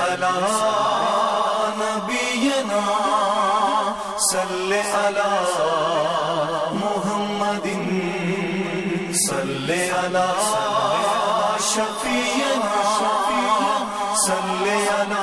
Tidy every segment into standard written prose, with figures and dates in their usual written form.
علی نبینا صلی علی محمد صلی علی شفیعنا صلی علی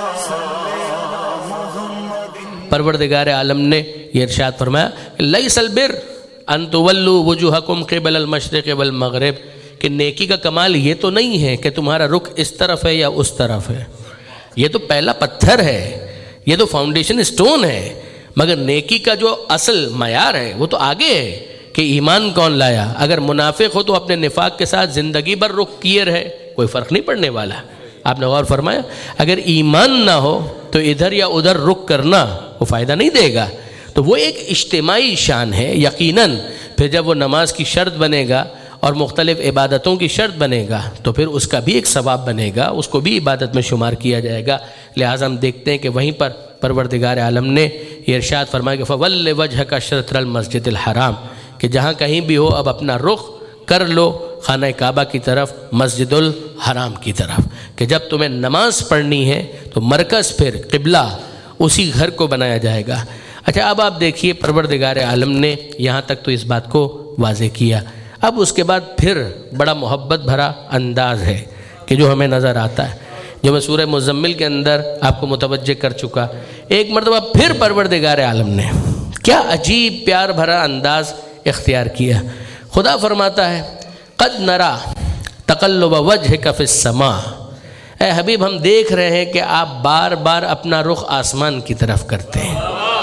محمد۔ پروردگار عالم نے یہ ارشاد فرمایا لیس البر ان تولوا وجوہکم قبل المشرق والمغرب، کہ نیکی کا کمال یہ تو نہیں ہے کہ تمہارا رخ اس طرف ہے یا اس طرف ہے، یہ تو پہلا پتھر ہے، یہ تو فاؤنڈیشن سٹون ہے، مگر نیکی کا جو اصل معیار ہے وہ تو آگے ہے کہ ایمان کون لایا۔ اگر منافق ہو تو اپنے نفاق کے ساتھ زندگی بھر رخ کیے رہے، کوئی فرق نہیں پڑنے والا۔ آپ نے غور فرمایا اگر ایمان نہ ہو تو ادھر یا ادھر رخ کرنا وہ فائدہ نہیں دے گا۔ تو وہ ایک اجتماعی شان ہے یقیناً۔ پھر جب وہ نماز کی شرط بنے گا اور مختلف عبادتوں کی شرط بنے گا تو پھر اس کا بھی ایک ثواب بنے گا، اس کو بھی عبادت میں شمار کیا جائے گا۔ لہٰذا ہم دیکھتے ہیں کہ وہیں پر پروردگار عالم نے یہ ارشاد فرمایا کہ فَوَلِّ وَجْهَكَ شَطْرَ الْمَسْجِدِ الْحَرَامِ، کہ جہاں کہیں بھی ہو اب اپنا رخ کر لو خانہ کعبہ کی طرف، مسجد الحرام کی طرف، کہ جب تمہیں نماز پڑھنی ہے تو مرکز پھر قبلہ اسی گھر کو بنایا جائے گا۔ اچھا اب آپ دیکھیے پروردگار عالم نے یہاں تک تو اس بات کو واضح کیا، اب اس کے بعد پھر بڑا محبت بھرا انداز ہے کہ جو ہمیں نظر آتا ہے، جو میں سورہ مزمل کے اندر آپ کو متوجہ کر چکا۔ ایک مرتبہ پھر پروردگار عالم نے کیا عجیب پیار بھرا انداز اختیار کیا۔ خدا فرماتا ہے قد نرا تقلب وجہک فی السماء، اے حبیب ہم دیکھ رہے ہیں کہ آپ بار بار اپنا رخ آسمان کی طرف کرتے ہیں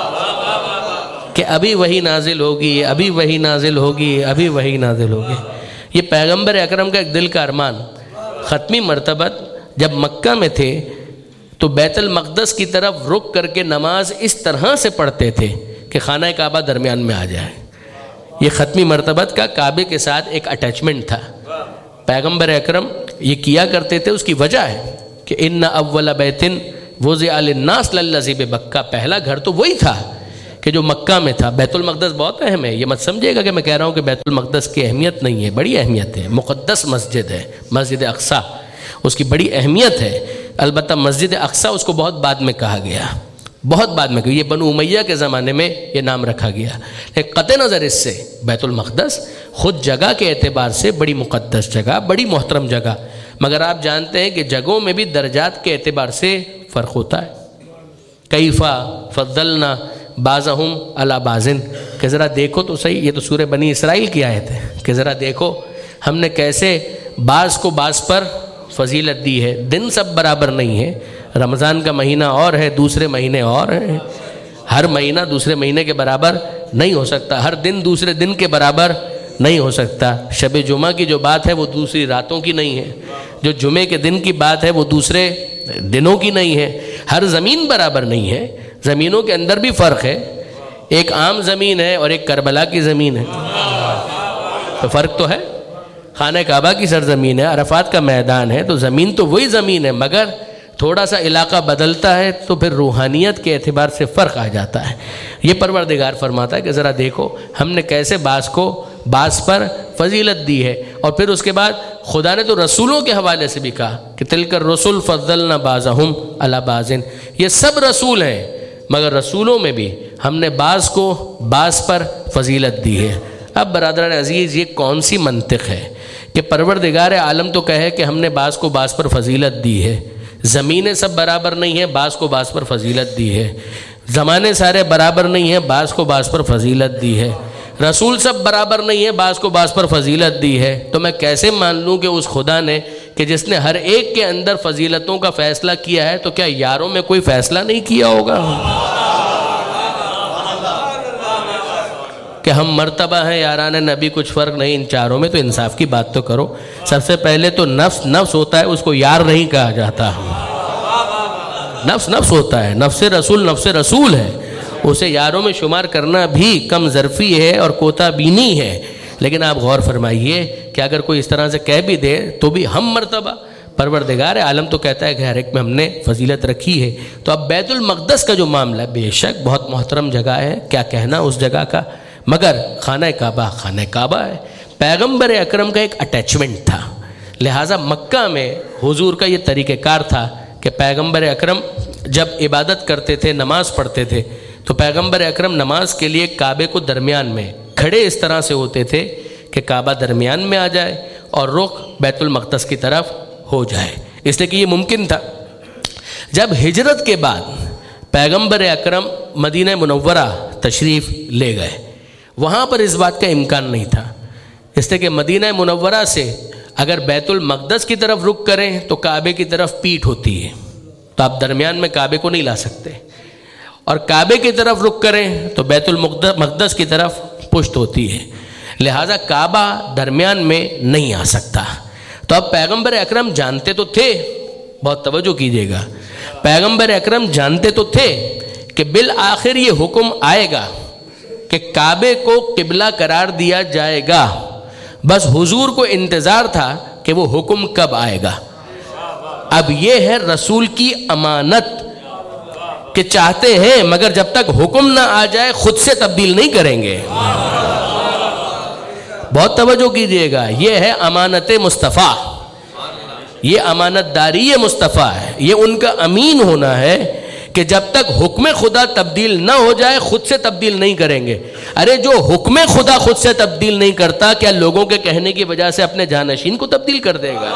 کہ ابھی وہی نازل ہوگی، ابھی وہی نازل ہوگی، ابھی وہی نازل ہوگی۔ یہ پیغمبر اکرم کا ایک دل کا ارمان، ختمی مرتبہ جب مکہ میں تھے تو بیت المقدس کی طرف رخ کر کے نماز اس طرح سے پڑھتے تھے کہ خانہ کعبہ درمیان میں آ جائے۔ یہ ختمی مرتبہ کا کعبے کے ساتھ ایک اٹیچمنٹ تھا، پیغمبر اکرم یہ کیا کرتے تھے۔ اس کی وجہ ہے کہ ان اول بیت وضع للناس للذی ببکہ، پہلا گھر تو وہی تھا کہ جو مکہ میں تھا۔ بیت المقدس بہت اہم ہے، یہ مت سمجھے گا کہ میں کہہ رہا ہوں کہ بیت المقدس کی اہمیت نہیں ہے، بڑی اہمیت ہے، مقدس مسجد ہے، مسجد اقصی اس کی بڑی اہمیت ہے۔ البتہ مسجد اقصی اس کو بہت بعد میں کہا گیا، بہت بعد میں، یہ بنو امیہ کے زمانے میں یہ نام رکھا گیا، لیکن قطع نظر اس سے بیت المقدس خود جگہ کے اعتبار سے بڑی مقدس جگہ، بڑی محترم جگہ، مگر آپ جانتے ہیں کہ جگہوں میں بھی درجات کے اعتبار سے فرق ہوتا ہے۔ کیفا فضلنا بعضہم علی بعض، کہ ذرا دیکھو تو صحیح، یہ تو سورہ بنی اسرائیل کی آیت ہے کہ ذرا دیکھو ہم نے کیسے بعض کو بعض پر فضیلت دی ہے۔ دن سب برابر نہیں ہے، رمضان کا مہینہ اور ہے، دوسرے مہینے اور ہیں، ہر مہینہ دوسرے مہینے کے برابر نہیں ہو سکتا، ہر دن دوسرے دن کے برابر نہیں ہو سکتا۔ شب جمعہ کی جو بات ہے وہ دوسری راتوں کی نہیں ہے، جو جمعے کے دن کی بات ہے وہ دوسرے دنوں کی نہیں ہے، ہر زمین برابر نہیں ہے، زمینوں کے اندر بھی فرق ہے، ایک عام زمین ہے اور ایک کربلا کی زمین ہے، تو فرق تو ہے۔ خانہ کعبہ کی سرزمین ہے، عرفات کا میدان ہے، تو زمین تو وہی زمین ہے، مگر تھوڑا سا علاقہ بدلتا ہے تو پھر روحانیت کے اعتبار سے فرق آ جاتا ہے۔ یہ پروردگار فرماتا ہے کہ ذرا دیکھو ہم نے کیسے بعض کو بعض پر فضیلت دی ہے۔ اور پھر اس کے بعد خدا نے تو رسولوں کے حوالے سے بھی کہا کہ تلک الرسل فضلنا بعضہم علی بعض، یہ سب رسول ہیں، مگر رسولوں میں بھی ہم نے بعض کو بعض پر فضیلت دی ہے۔ اب برادران عزیز یہ کون سی منطق ہے کہ پروردگار عالم تو کہے کہ ہم نے بعض کو بعض پر فضیلت دی ہے، زمینیں سب برابر نہیں ہیں، بعض کو بعض پر فضیلت دی ہے، زمانے سارے برابر نہیں ہیں، بعض کو بعض پر فضیلت دی ہے، رسول سب برابر نہیں ہیں، بعض کو بعض پر فضیلت دی ہے، تو میں کیسے مان لوں کہ اس خدا نے کہ جس نے ہر ایک کے اندر فضیلتوں کا فیصلہ کیا ہے تو کیا یاروں میں کوئی فیصلہ نہیں کیا ہوگا کہ ہم مرتبہ ہیں یاران نبی کچھ فرق نہیں ان چاروں میں؟ تو انصاف کی بات تو کرو۔ سب سے پہلے تو نفس ہوتا ہے، اس کو یار نہیں کہا جاتا، نفس ہوتا ہے، نفس رسول ہے، اسے یاروں میں شمار کرنا بھی کم ظرفی ہے اور کوتا بینی ہے۔ لیکن آپ غور فرمائیے کہ اگر کوئی اس طرح سے کہہ بھی دے تو بھی ہم مرتبہ، پروردگار عالم تو کہتا ہے کہ ہر ایک میں ہم نے فضیلت رکھی ہے۔ تو اب بیت المقدس کا جو معاملہ بے شک بہت محترم جگہ ہے، کیا کہنا اس جگہ کا، مگر خانہ کعبہ ہے، پیغمبر اکرم کا ایک اٹیچمنٹ تھا، لہٰذا مکہ میں حضور کا یہ طریقہ کار تھا کہ پیغمبر اکرم جب عبادت کرتے تھے، نماز پڑھتے تھے، تو پیغمبر اکرم نماز کے لیے کعبے کو درمیان میں کھڑے اس طرح سے ہوتے تھے کہ کعبہ درمیان میں آ جائے اور رخ بیت المقدس کی طرف ہو جائے، اس لیے کہ یہ ممکن تھا۔ جب ہجرت کے بعد پیغمبر اکرم مدینہ منورہ تشریف لے گئے، وہاں پر اس بات کا امکان نہیں تھا، اس لیے کہ مدینہ منورہ سے اگر بیت المقدس کی طرف رخ کریں تو کعبے کی طرف پیٹھ ہوتی ہے، تو آپ درمیان میں کعبے کو نہیں لا سکتے، اور کعبے کی طرف رخ کریں تو بیت المقدس کی طرف پشت ہوتی ہے، لہٰذا کعبہ درمیان میں نہیں آ سکتا۔ تو اب پیغمبر اکرم جانتے تو تھے، بہت توجہ کیجیے گا، پیغمبر اکرم جانتے تو تھے کہ بالآخر یہ حکم آئے گا کہ کعبے کو قبلہ قرار دیا جائے گا، بس حضور کو انتظار تھا کہ وہ حکم کب آئے گا۔ اب یہ ہے رسول کی امانت کہ چاہتے ہیں مگر جب تک حکم نہ آ جائے خود سے تبدیل نہیں کریں گے۔ بہت توجہ کیجیے گا، یہ ہے امانت مصطفیٰ، یہ امانت داری مصطفیٰ ہے، یہ ان کا امین ہونا ہے کہ جب تک حکم خدا تبدیل نہ ہو جائے خود سے تبدیل نہیں کریں گے۔ ارے جو حکم خدا خود سے تبدیل نہیں کرتا، کیا لوگوں کے کہنے کی وجہ سے اپنے جانشین کو تبدیل کر دے گا؟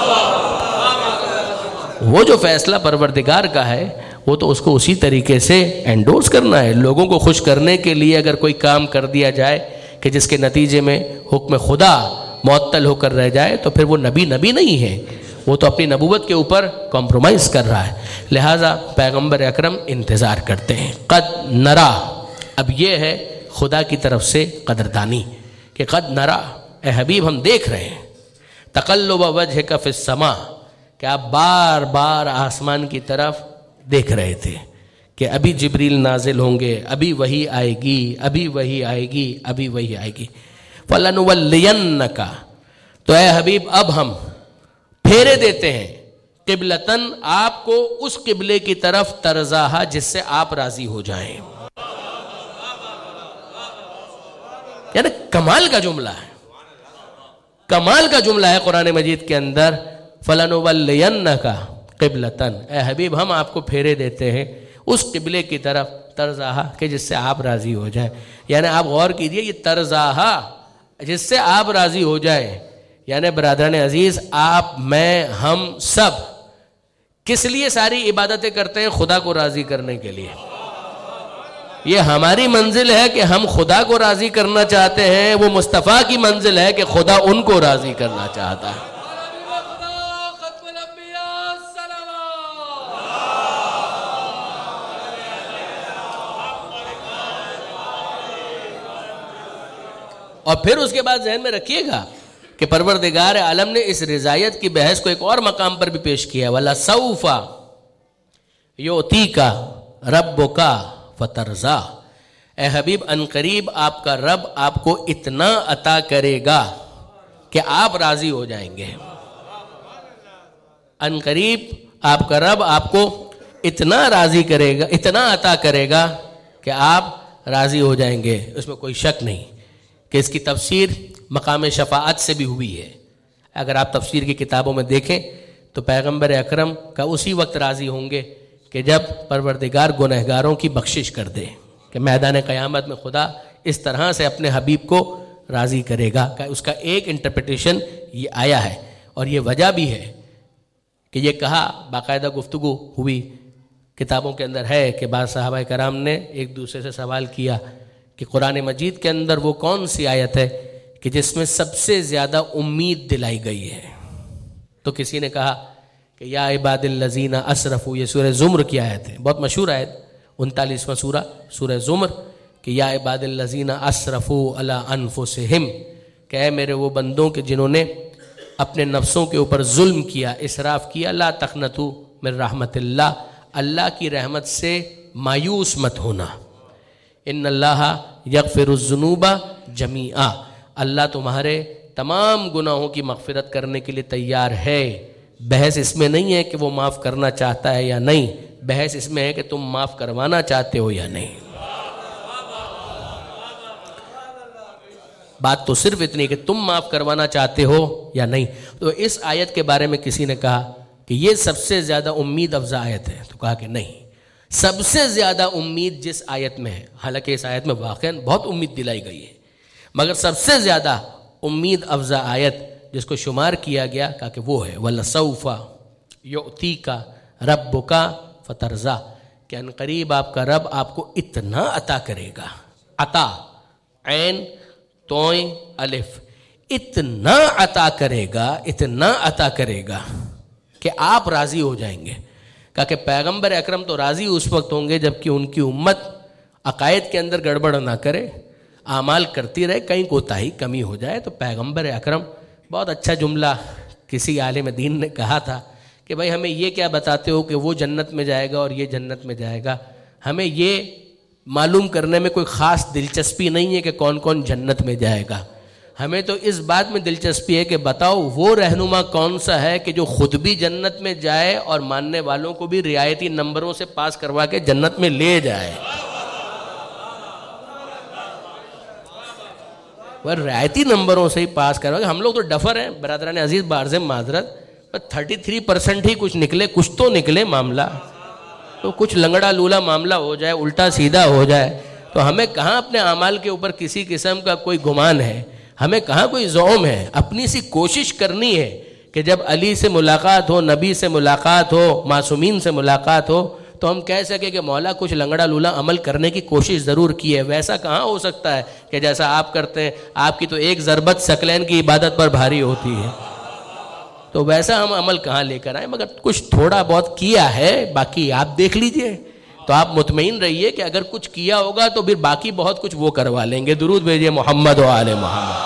وہ جو فیصلہ پروردگار کا ہے وہ تو اس کو اسی طریقے سے انڈورس کرنا ہے۔ لوگوں کو خوش کرنے کے لیے اگر کوئی کام کر دیا جائے کہ جس کے نتیجے میں حکم خدا معطل ہو کر رہ جائے تو پھر وہ نبی نہیں ہے، وہ تو اپنی نبوت کے اوپر کمپرومائز کر رہا ہے۔ لہٰذا پیغمبر اکرم انتظار کرتے ہیں۔ قد نرا، اب یہ ہے خدا کی طرف سے قدردانی کہ قد نرا، اے حبیب ہم دیکھ رہے ہیں، تقلب وجہک فی السماء، کہ آپ بار بار آسمان کی طرف دیکھ رہے تھے کہ ابھی جبریل نازل ہوں گے، ابھی وحی آئے گی، ابھی وحی آئے گی، ابھی وحی آئے گی۔ فَلَنُوَلِّيَنَّكَ، تو اے حبیب اب ہم پھیرے دیتے ہیں قبلتن، آپ کو اس قبلے کی طرف ترضاہا جس سے آپ راضی ہو جائیں۔ یعنی کمال کا جملہ ہے، کمال کا جملہ ہے قرآن مجید کے اندر، فَلَنُوَلِّيَنَّكَ قبلتن، اے حبیب ہم آپ کو پھیرے دیتے ہیں اس قبلے کی طرف ترضاہا کہ جس سے آپ راضی ہو جائیں۔ یعنی آپ غور کیجئے، یہ ترضاہا جس سے آپ راضی ہو جائیں، یعنی برادران عزیز آپ، میں، ہم سب کس لیے ساری عبادتیں کرتے ہیں؟ خدا کو راضی کرنے کے لیے۔ یہ ہماری منزل ہے کہ ہم خدا کو راضی کرنا چاہتے ہیں، وہ مصطفیٰ کی منزل ہے کہ خدا ان کو راضی کرنا چاہتا ہے۔ اور پھر اس کے بعد ذہن میں رکھیے گا کہ پروردگار عالم نے اس رضایت کی بحث کو ایک اور مقام پر بھی پیش کیا، وَلَسَوْفَ يُعْتِيكَ رَبُّكَ فَتَرْضَىٰ، اے حبیب ان قریب آپ کا رب آپ کو اتنا عطا کرے گا کہ آپ راضی ہو جائیں گے۔ ان قریب آپ کا رب آپ کو اتنا راضی کرے گا، اتنا عطا کرے گا کہ آپ راضی ہو جائیں گے۔ اس میں کوئی شک نہیں کہ اس کی تفسیر مقام شفاعت سے بھی ہوئی ہے۔ اگر آپ تفسیر کی کتابوں میں دیکھیں تو پیغمبر اکرم کا اسی وقت راضی ہوں گے کہ جب پروردگار گنہگاروں کی بخشش کر دے، کہ میدان قیامت میں خدا اس طرح سے اپنے حبیب کو راضی کرے گا۔ کہ اس کا ایک انٹرپریٹیشن یہ آیا ہے، اور یہ وجہ بھی ہے کہ یہ کہا، باقاعدہ گفتگو ہوئی کتابوں کے اندر ہے کہ بعض صحابہ کرام نے ایک دوسرے سے سوال کیا کہ قرآن مجید کے اندر وہ کون سی آیت ہے کہ جس میں سب سے زیادہ امید دلائی گئی ہے؟ تو کسی نے کہا کہ یا عباد الذین اسرفوا، یہ سورہ زمر کی آیت ہے، بہت مشہور آیت، 39واں سورہ زمر، کہ یا عباد الذین اسرفوا علی انفسہم، کہ اے میرے وہ بندوں کہ جنہوں نے اپنے نفسوں کے اوپر ظلم کیا، اسراف کیا، لا تقنطوا من رحمت اللہ، اللہ کی رحمت سے مایوس مت ہونا، ان اللہ یغفر الذنوب جمیعا، اللہ تمہارے تمام گناہوں کی مغفرت کرنے کے لیے تیار ہے۔ بحث اس میں نہیں ہے کہ وہ معاف کرنا چاہتا ہے یا نہیں، بحث اس میں ہے کہ تم معاف کروانا چاہتے ہو یا نہیں۔ بات تو صرف اتنی کہ تم معاف کروانا چاہتے ہو یا نہیں۔ تو اس آیت کے بارے میں کسی نے کہا کہ یہ سب سے زیادہ امید افزا آیت ہے؟ تو کہا کہ نہیں، سب سے زیادہ امید جس آیت میں ہے، حالانکہ اس آیت میں واقعاً بہت امید دلائی گئی ہے، مگر سب سے زیادہ امید افزا آیت جس کو شمار کیا گیا کہا کہ وہ ہے وَلَسَوْفَ يُعْتِيكَ رَبُّكَ فَتَرْضَىٰ، کہ ان قریب آپ کا رب آپ کو اتنا عطا کرے گا، عطا عین توئیں الف، اتنا عطا کرے گا، اتنا عطا کرے گا کہ آپ راضی ہو جائیں گے۔ کہا کہ پیغمبر اکرم تو راضی اس وقت ہوں گے جب کہ ان کی امت عقائد کے اندر گڑبڑ نہ کرے، اعمال کرتی رہے، کہیں کوتاہی کمی ہو جائے۔ تو پیغمبر اکرم، بہت اچھا جملہ کسی عالم دین نے کہا تھا کہ بھائی ہمیں یہ کیا بتاتے ہو کہ وہ جنت میں جائے گا اور یہ جنت میں جائے گا، ہمیں یہ معلوم کرنے میں کوئی خاص دلچسپی نہیں ہے کہ کون کون جنت میں جائے گا، ہمیں تو اس بات میں دلچسپی ہے کہ بتاؤ وہ رہنما کون سا ہے کہ جو خود بھی جنت میں جائے اور ماننے والوں کو بھی رعایتی نمبروں سے پاس کروا کے جنت میں لے جائے۔ وہ رعایتی نمبروں سے ہی پاس کروا کے، ہم لوگ تو ڈفر ہیں برادران عزیز، بعرض معذرت، 33% ہی کچھ نکلے، کچھ تو نکلے معاملہ، تو کچھ لنگڑا لولا معاملہ ہو جائے، الٹا سیدھا ہو جائے، تو ہمیں کہاں اپنے اعمال کے اوپر کسی قسم کا کوئی گمان ہے، ہمیں کہاں کوئی زوم ہے۔ اپنی سی کوشش کرنی ہے کہ جب علی سے ملاقات ہو، نبی سے ملاقات ہو، معصومین سے ملاقات ہو، تو ہم کہہ سکیں کہ مولا کچھ لنگڑا لولا عمل کرنے کی کوشش ضرور کی ہے۔ ویسا کہاں ہو سکتا ہے کہ جیسا آپ کرتے ہیں، آپ کی تو ایک ضربت ثقلین کی عبادت پر بھاری ہوتی ہے، تو ویسا ہم عمل کہاں لے کر آئیں، مگر کچھ تھوڑا بہت کیا ہے، باقی آپ دیکھ لیجئے۔ تو آپ مطمئن رہیے کہ اگر کچھ کیا ہوگا تو پھر باقی بہت کچھ وہ کروا لیں گے۔ درود بھیجئے محمد و آل محمد۔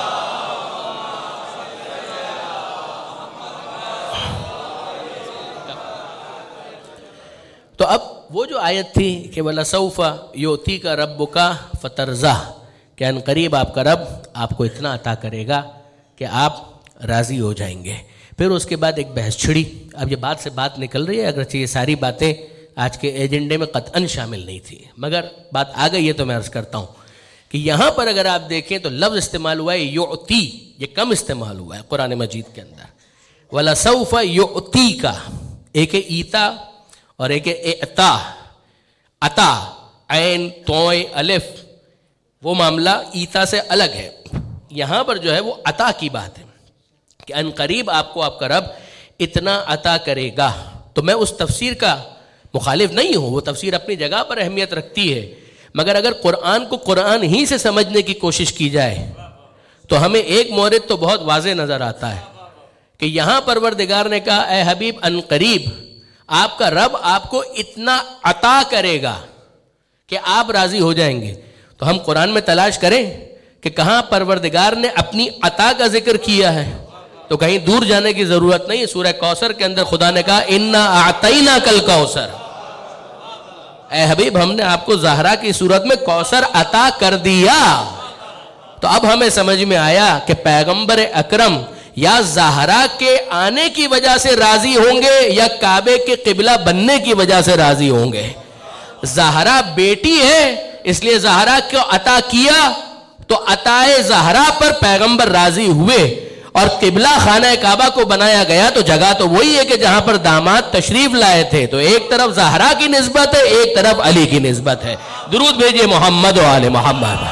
تو اب وہ جو آیت تھی کہ وَلَسَوْفَ يُعْتِيكَ رَبُّكَ فَتَرْضَىٰ، کہ ان قریب آپ کا رب آپ کو اتنا عطا کرے گا کہ آپ راضی ہو جائیں گے۔ پھر اس کے بعد ایک بحث چھڑی۔ اب یہ بات سے بات نکل رہی ہے، اگرچہ یہ ساری باتیں آج کے ایجنڈے میں قطعاً شامل نہیں تھی، مگر بات آ گئی ہے تو میں عرض کرتا ہوں کہ یہاں پر اگر آپ دیکھیں تو لفظ استعمال ہوا ہے یعطی، یہ کم استعمال ہوا ہے قرآن مجید کے اندر۔ وَلَسَوْفَ يُعْتِيكَ، ایک ہے ایتا اور ایک ہے اعطا، عطا عین توئیں الف، وہ معاملہ ایتا سے الگ ہے۔ یہاں پر جو ہے وہ عطا کی بات ہے کہ ان قریب آپ کو آپ کا رب اتنا عطا کرے گا۔ تو میں اس تفسیر کا مخالف نہیں ہوں، وہ تفسیر اپنی جگہ پر اہمیت رکھتی ہے، مگر اگر قرآن کو قرآن ہی سے سمجھنے کی کوشش کی جائے تو ہمیں ایک مورد تو بہت واضح نظر آتا ہے کہ یہاں پروردگار نے کہا اے حبیب ان قریب آپ کا رب آپ کو اتنا عطا کرے گا کہ آپ راضی ہو جائیں گے۔ تو ہم قرآن میں تلاش کریں کہ کہاں پروردگار نے اپنی عطا کا ذکر کیا ہے، تو کہیں دور جانے کی ضرورت نہیں۔ سورہ کوثر کے اندر خدا نے کہا انا اعطیناک الکوثر، اے حبیب ہم نے آپ کو زہرا کی صورت میں کوثر عطا کر دیا۔ تو اب ہمیں سمجھ میں آیا کہ پیغمبر اکرم یا زہرا کے آنے کی وجہ سے راضی ہوں گے یا کعبے کے قبلہ بننے کی وجہ سے راضی ہوں گے۔ زہرا بیٹی ہے اس لیے زہرا کو عطا کیا، تو عطائے زہرا پر پیغمبر راضی ہوئے، اور قبلہ خانہ کعبہ کو بنایا گیا تو جگہ تو وہی ہے کہ جہاں پر داماد تشریف لائے تھے، تو ایک طرف زہرا کی نسبت ہے، ایک طرف علی کی نسبت ہے۔ درود بھیجئے محمد و آل محمد۔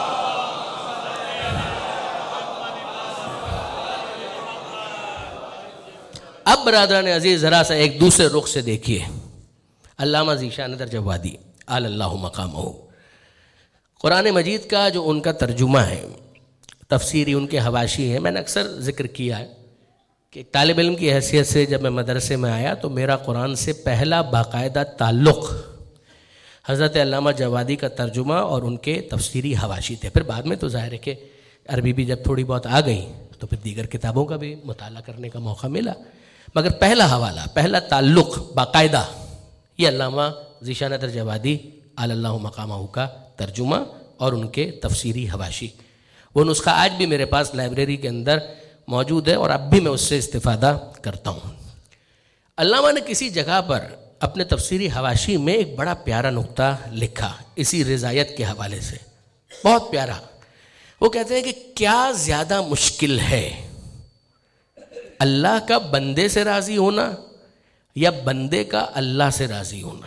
اب برادران عزیز ذرا سا ایک دوسرے رخ سے دیکھیے، علامہ ذیشان درجوادی آل اللہ مقامہ، قرآن مجید کا جو ان کا ترجمہ ہے، تفسیری ان کے حواشی ہیں، میں نے اکثر ذکر کیا ہے کہ طالب علم کی حیثیت سے جب میں مدرسے میں آیا تو میرا قرآن سے پہلا باقاعدہ تعلق حضرت علامہ جوادی کا ترجمہ اور ان کے تفسیری حواشی تھے۔ پھر بعد میں تو ظاہر ہے کہ عربی بھی جب تھوڑی بہت آ گئی تو پھر دیگر کتابوں کا بھی مطالعہ کرنے کا موقع ملا، مگر پہلا حوالہ، پہلا تعلق باقاعدہ یہ علامہ ذیشان درجوادی علی اللہ مقامہ کا ترجمہ اور ان کے تفسیری حواشی۔ وہ نسخہ آج بھی میرے پاس لائبریری کے اندر موجود ہے اور اب بھی میں اس سے استفادہ کرتا ہوں۔ علامہ نے کسی جگہ پر اپنے تفسیری حواشی میں ایک بڑا پیارا نقطہ لکھا اسی رضایت کے حوالے سے، بہت پیارا۔ وہ کہتے ہیں کہ کیا زیادہ مشکل ہے، اللہ کا بندے سے راضی ہونا یا بندے کا اللہ سے راضی ہونا؟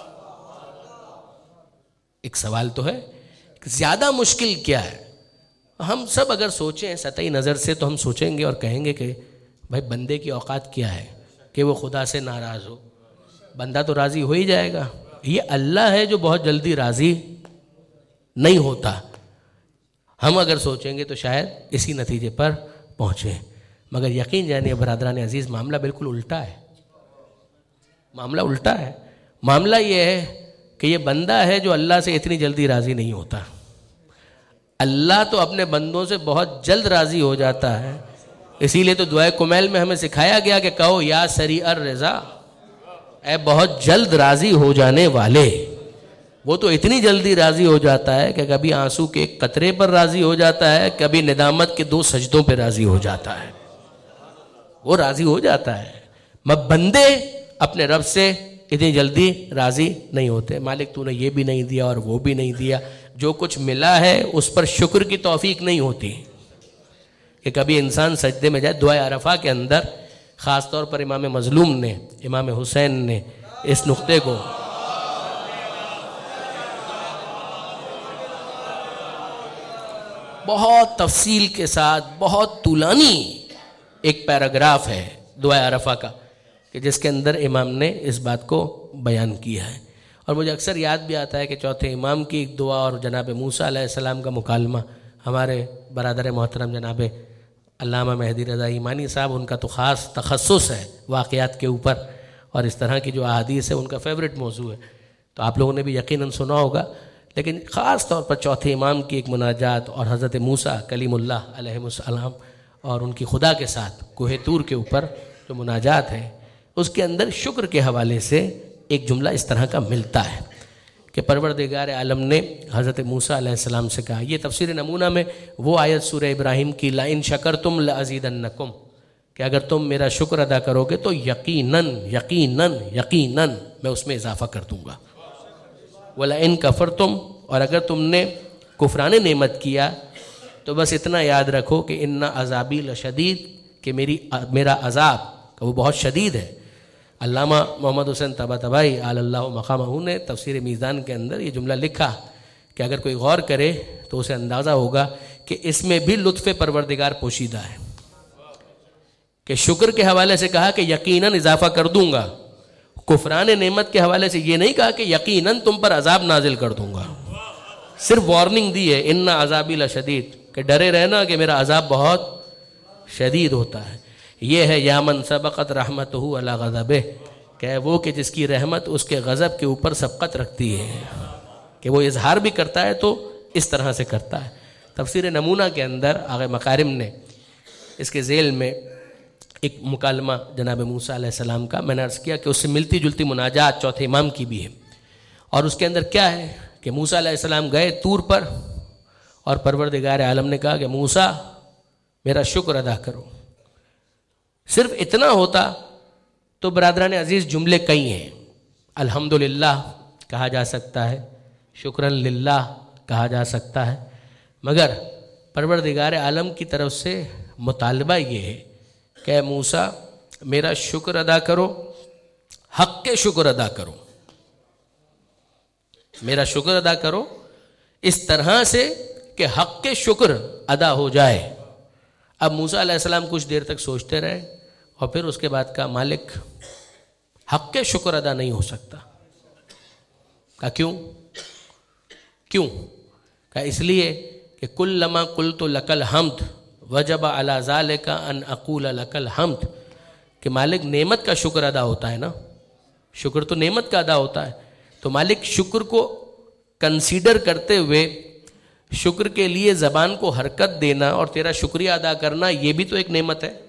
ایک سوال تو ہے، زیادہ مشکل کیا ہے؟ ہم سب اگر سوچیں سطحی نظر سے تو ہم سوچیں گے اور کہیں گے کہ بھائی بندے کی اوقات کیا ہے کہ وہ خدا سے ناراض ہو، بندہ تو راضی ہو ہی جائے گا۔ یہ اللہ ہے جو بہت جلدی راضی نہیں ہوتا۔ ہم اگر سوچیں گے تو شاید اسی نتیجے پر پہنچیں، مگر یقین جانیے برادران عزیز، معاملہ بالکل الٹا ہے۔ معاملہ الٹا ہے۔ معاملہ یہ ہے کہ یہ بندہ ہے جو اللہ سے اتنی جلدی راضی نہیں ہوتا۔ اللہ تو اپنے بندوں سے بہت جلد راضی ہو جاتا ہے، اسی لیے تو دعائے کمیل میں ہمیں سکھایا گیا کہ کہو یا سریع الرضا، اے بہت جلد راضی ہو جانے والے۔ وہ تو اتنی جلدی راضی ہو جاتا ہے کہ کبھی آنسو کے ایک قطرے پر راضی ہو جاتا ہے، کبھی ندامت کے 2 سجدوں پہ راضی ہو جاتا ہے۔ وہ راضی ہو جاتا ہے، بندے اپنے رب سے اتنی جلدی راضی نہیں ہوتے۔ مالک تو نے یہ بھی نہیں دیا اور وہ بھی نہیں دیا، جو کچھ ملا ہے اس پر شکر کی توفیق نہیں ہوتی کہ کبھی انسان سجدے میں جائے۔ دعائے عرفہ کے اندر خاص طور پر امام مظلوم نے، امام حسین نے اس نقطے کو بہت تفصیل کے ساتھ، بہت طولانی ایک پیراگراف ہے دعائے عرفہ کا کہ جس کے اندر امام نے اس بات کو بیان کیا ہے۔ اور مجھے اکثر یاد بھی آتا ہے کہ چوتھے امام کی ایک دعا اور جناب موسیٰ علیہ السلام کا مکالمہ، ہمارے برادر محترم جناب علامہ مہدی رضا ایمانی صاحب، ان کا تو خاص تخصص ہے واقعات کے اوپر، اور اس طرح کی جو احادیث ہے ان کا فیوریٹ موضوع ہے، تو آپ لوگوں نے بھی یقیناً سنا ہوگا۔ لیکن خاص طور پر چوتھے امام کی ایک مناجات اور حضرت موسیٰ کلیم اللہ علیہ السلام اور ان کی خدا کے ساتھ کوہ طور کے اوپر جو مناجات ہے، اس کے اندر شکر کے حوالے سے ایک جملہ اس طرح کا ملتا ہے کہ پروردگار عالم نے حضرت موسیٰ علیہ السلام سے کہا، یہ تفسیر نمونہ میں وہ آیت سورہ ابراہیم کی لَإِن شَكَرْتُمْ لَأَزِيدَنَّكُمْ، کہ اگر تم میرا شکر ادا کرو گے تو یقیناً یقیناً یقیناً میں اس میں اضافہ کر دوں گا۔ وَلَئِن كَفَرْتُمْ، اور اگر تم نے کفران نعمت کیا تو بس اتنا یاد رکھو کہ اِنَّ عَذَابِي لَشَدِيد، کہ میرا عذاب کہ وہ بہت شدید ہے۔ علامہ محمد حسین طباطبائی علی اللہ مقامہ نے تفسیر میزان کے اندر یہ جملہ لکھا کہ اگر کوئی غور کرے تو اسے اندازہ ہوگا کہ اس میں بھی لطف پروردگار پوشیدہ ہے، کہ شکر کے حوالے سے کہا کہ یقیناً اضافہ کر دوں گا، کفران نعمت کے حوالے سے یہ نہیں کہا کہ یقیناً تم پر عذاب نازل کر دوں گا، صرف وارننگ دی ہے ان عذابی لشدید، کہ ڈرے رہنا کہ میرا عذاب بہت شدید ہوتا ہے۔ یہ ہے یا من سبقت رحمتہ علی غضبہ، کہ وہ کہ جس کی رحمت اس کے غضب کے اوپر سبقت رکھتی ہے، کہ وہ اظہار بھی کرتا ہے تو اس طرح سے کرتا ہے۔ تفسیر نمونہ کے اندر آغا مکارم نے اس کے ذیل میں ایک مکالمہ جناب موسیٰ علیہ السلام کا میں نے عرض کیا کہ اس سے ملتی جلتی مناجات چوتھے امام کی بھی ہے، اور اس کے اندر کیا ہے کہ موسیٰ علیہ السلام گئے طور پر اور پروردگار عالم نے کہا کہ موسیٰ میرا شکر ادا کرو۔ صرف اتنا ہوتا تو برادران عزیز جملے کئی ہیں، الحمدللہ کہا جا سکتا ہے، شکرا للہ کہا جا سکتا ہے، مگر پروردگار عالم کی طرف سے مطالبہ یہ ہے کہ موسیٰ میرا شکر ادا کرو، حق کے شکر ادا کرو، میرا شکر ادا کرو اس طرح سے کہ حق کے شکر ادا ہو جائے۔ اب موسیٰ علیہ السلام کچھ دیر تک سوچتے رہے اور پھر اس کے بعد کہا مالک حق کے شکر ادا نہیں ہو سکتا۔ کہا کیوں؟ کہا اس لیے کہ کلما قلت لک الحمد وجب علی ذلک ان اقول لک الحمد، کہ مالک نعمت کا شکر ادا ہوتا ہے نا، شکر تو نعمت کا ادا ہوتا ہے، تو مالک شکر کو کنسیڈر کرتے ہوئے شکر کے لیے زبان کو حرکت دینا اور تیرا شکریہ ادا کرنا یہ بھی تو ایک نعمت ہے۔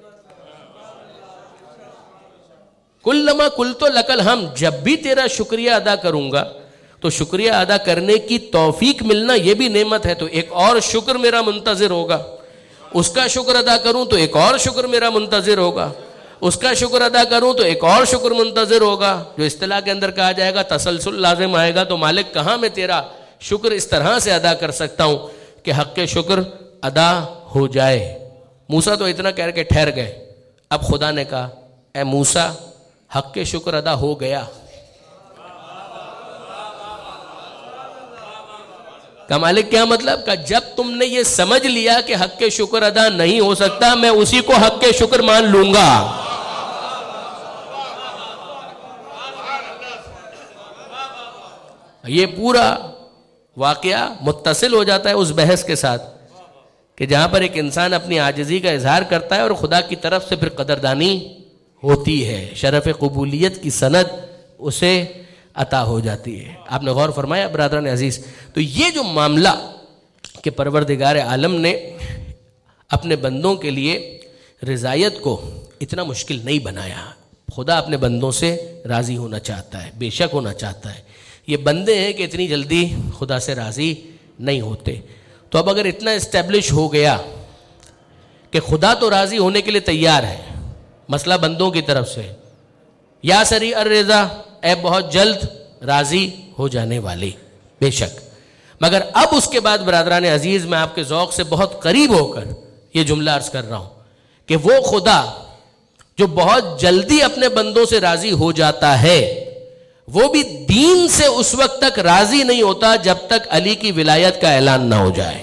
کلما قلت لک الحمد، جب بھی تیرا شکریہ ادا کروں گا تو شکریہ ادا کرنے کی توفیق ملنا یہ بھی نعمت ہے، تو ایک اور شکر میرا منتظر ہوگا، اس کا شکر ادا کروں تو ایک اور شکر میرا منتظر ہوگا، اس کا شکر ادا کروں تو ایک اور شکر منتظر ہوگا، جو اصطلاح کے اندر کہا جائے گا تسلسل لازم آئے گا۔ تو مالک کہاں میں تیرا شکر اس طرح سے ادا کر سکتا ہوں کہ حق کے شکر ادا ہو جائے۔ موسیٰ تو اتنا کہہ کے ٹھہر گئے۔ اب خدا نے کہا اے موسیٰ حق شکر ادا ہو گیا. کا مالک کیا مطلب کہ جب تم نے یہ سمجھ لیا کہ حق شکر ادا نہیں ہو سکتا، میں اسی کو حق شکر مان لوں گا. یہ پورا واقعہ متصل ہو جاتا ہے اس بحث کے ساتھ کہ جہاں پر ایک انسان اپنی عاجزی کا اظہار کرتا ہے اور خدا کی طرف سے پھر قدردانی ہوتی ہے، شرف قبولیت کی سند اسے عطا ہو جاتی ہے. آپ نے غور فرمایا برادران عزیز؟ تو یہ جو معاملہ کہ پروردگار عالم نے اپنے بندوں کے لیے رضایت کو اتنا مشکل نہیں بنایا. خدا اپنے بندوں سے راضی ہونا چاہتا ہے، بے شک ہونا چاہتا ہے. یہ بندے ہیں کہ اتنی جلدی خدا سے راضی نہیں ہوتے. تو اب اگر اتنا اسٹیبلش ہو گیا کہ خدا تو راضی ہونے کے لیے تیار ہے، مسئلہ بندوں کی طرف سے یا سری الرضا، اے بہت جلد راضی ہو جانے والے، بے شک. مگر اب اس کے بعد برادران عزیز میں آپ کے ذوق سے بہت قریب ہو کر یہ جملہ عرض کر رہا ہوں کہ وہ خدا جو بہت جلدی اپنے بندوں سے راضی ہو جاتا ہے، وہ بھی دین سے اس وقت تک راضی نہیں ہوتا جب تک علی کی ولایت کا اعلان نہ ہو جائے.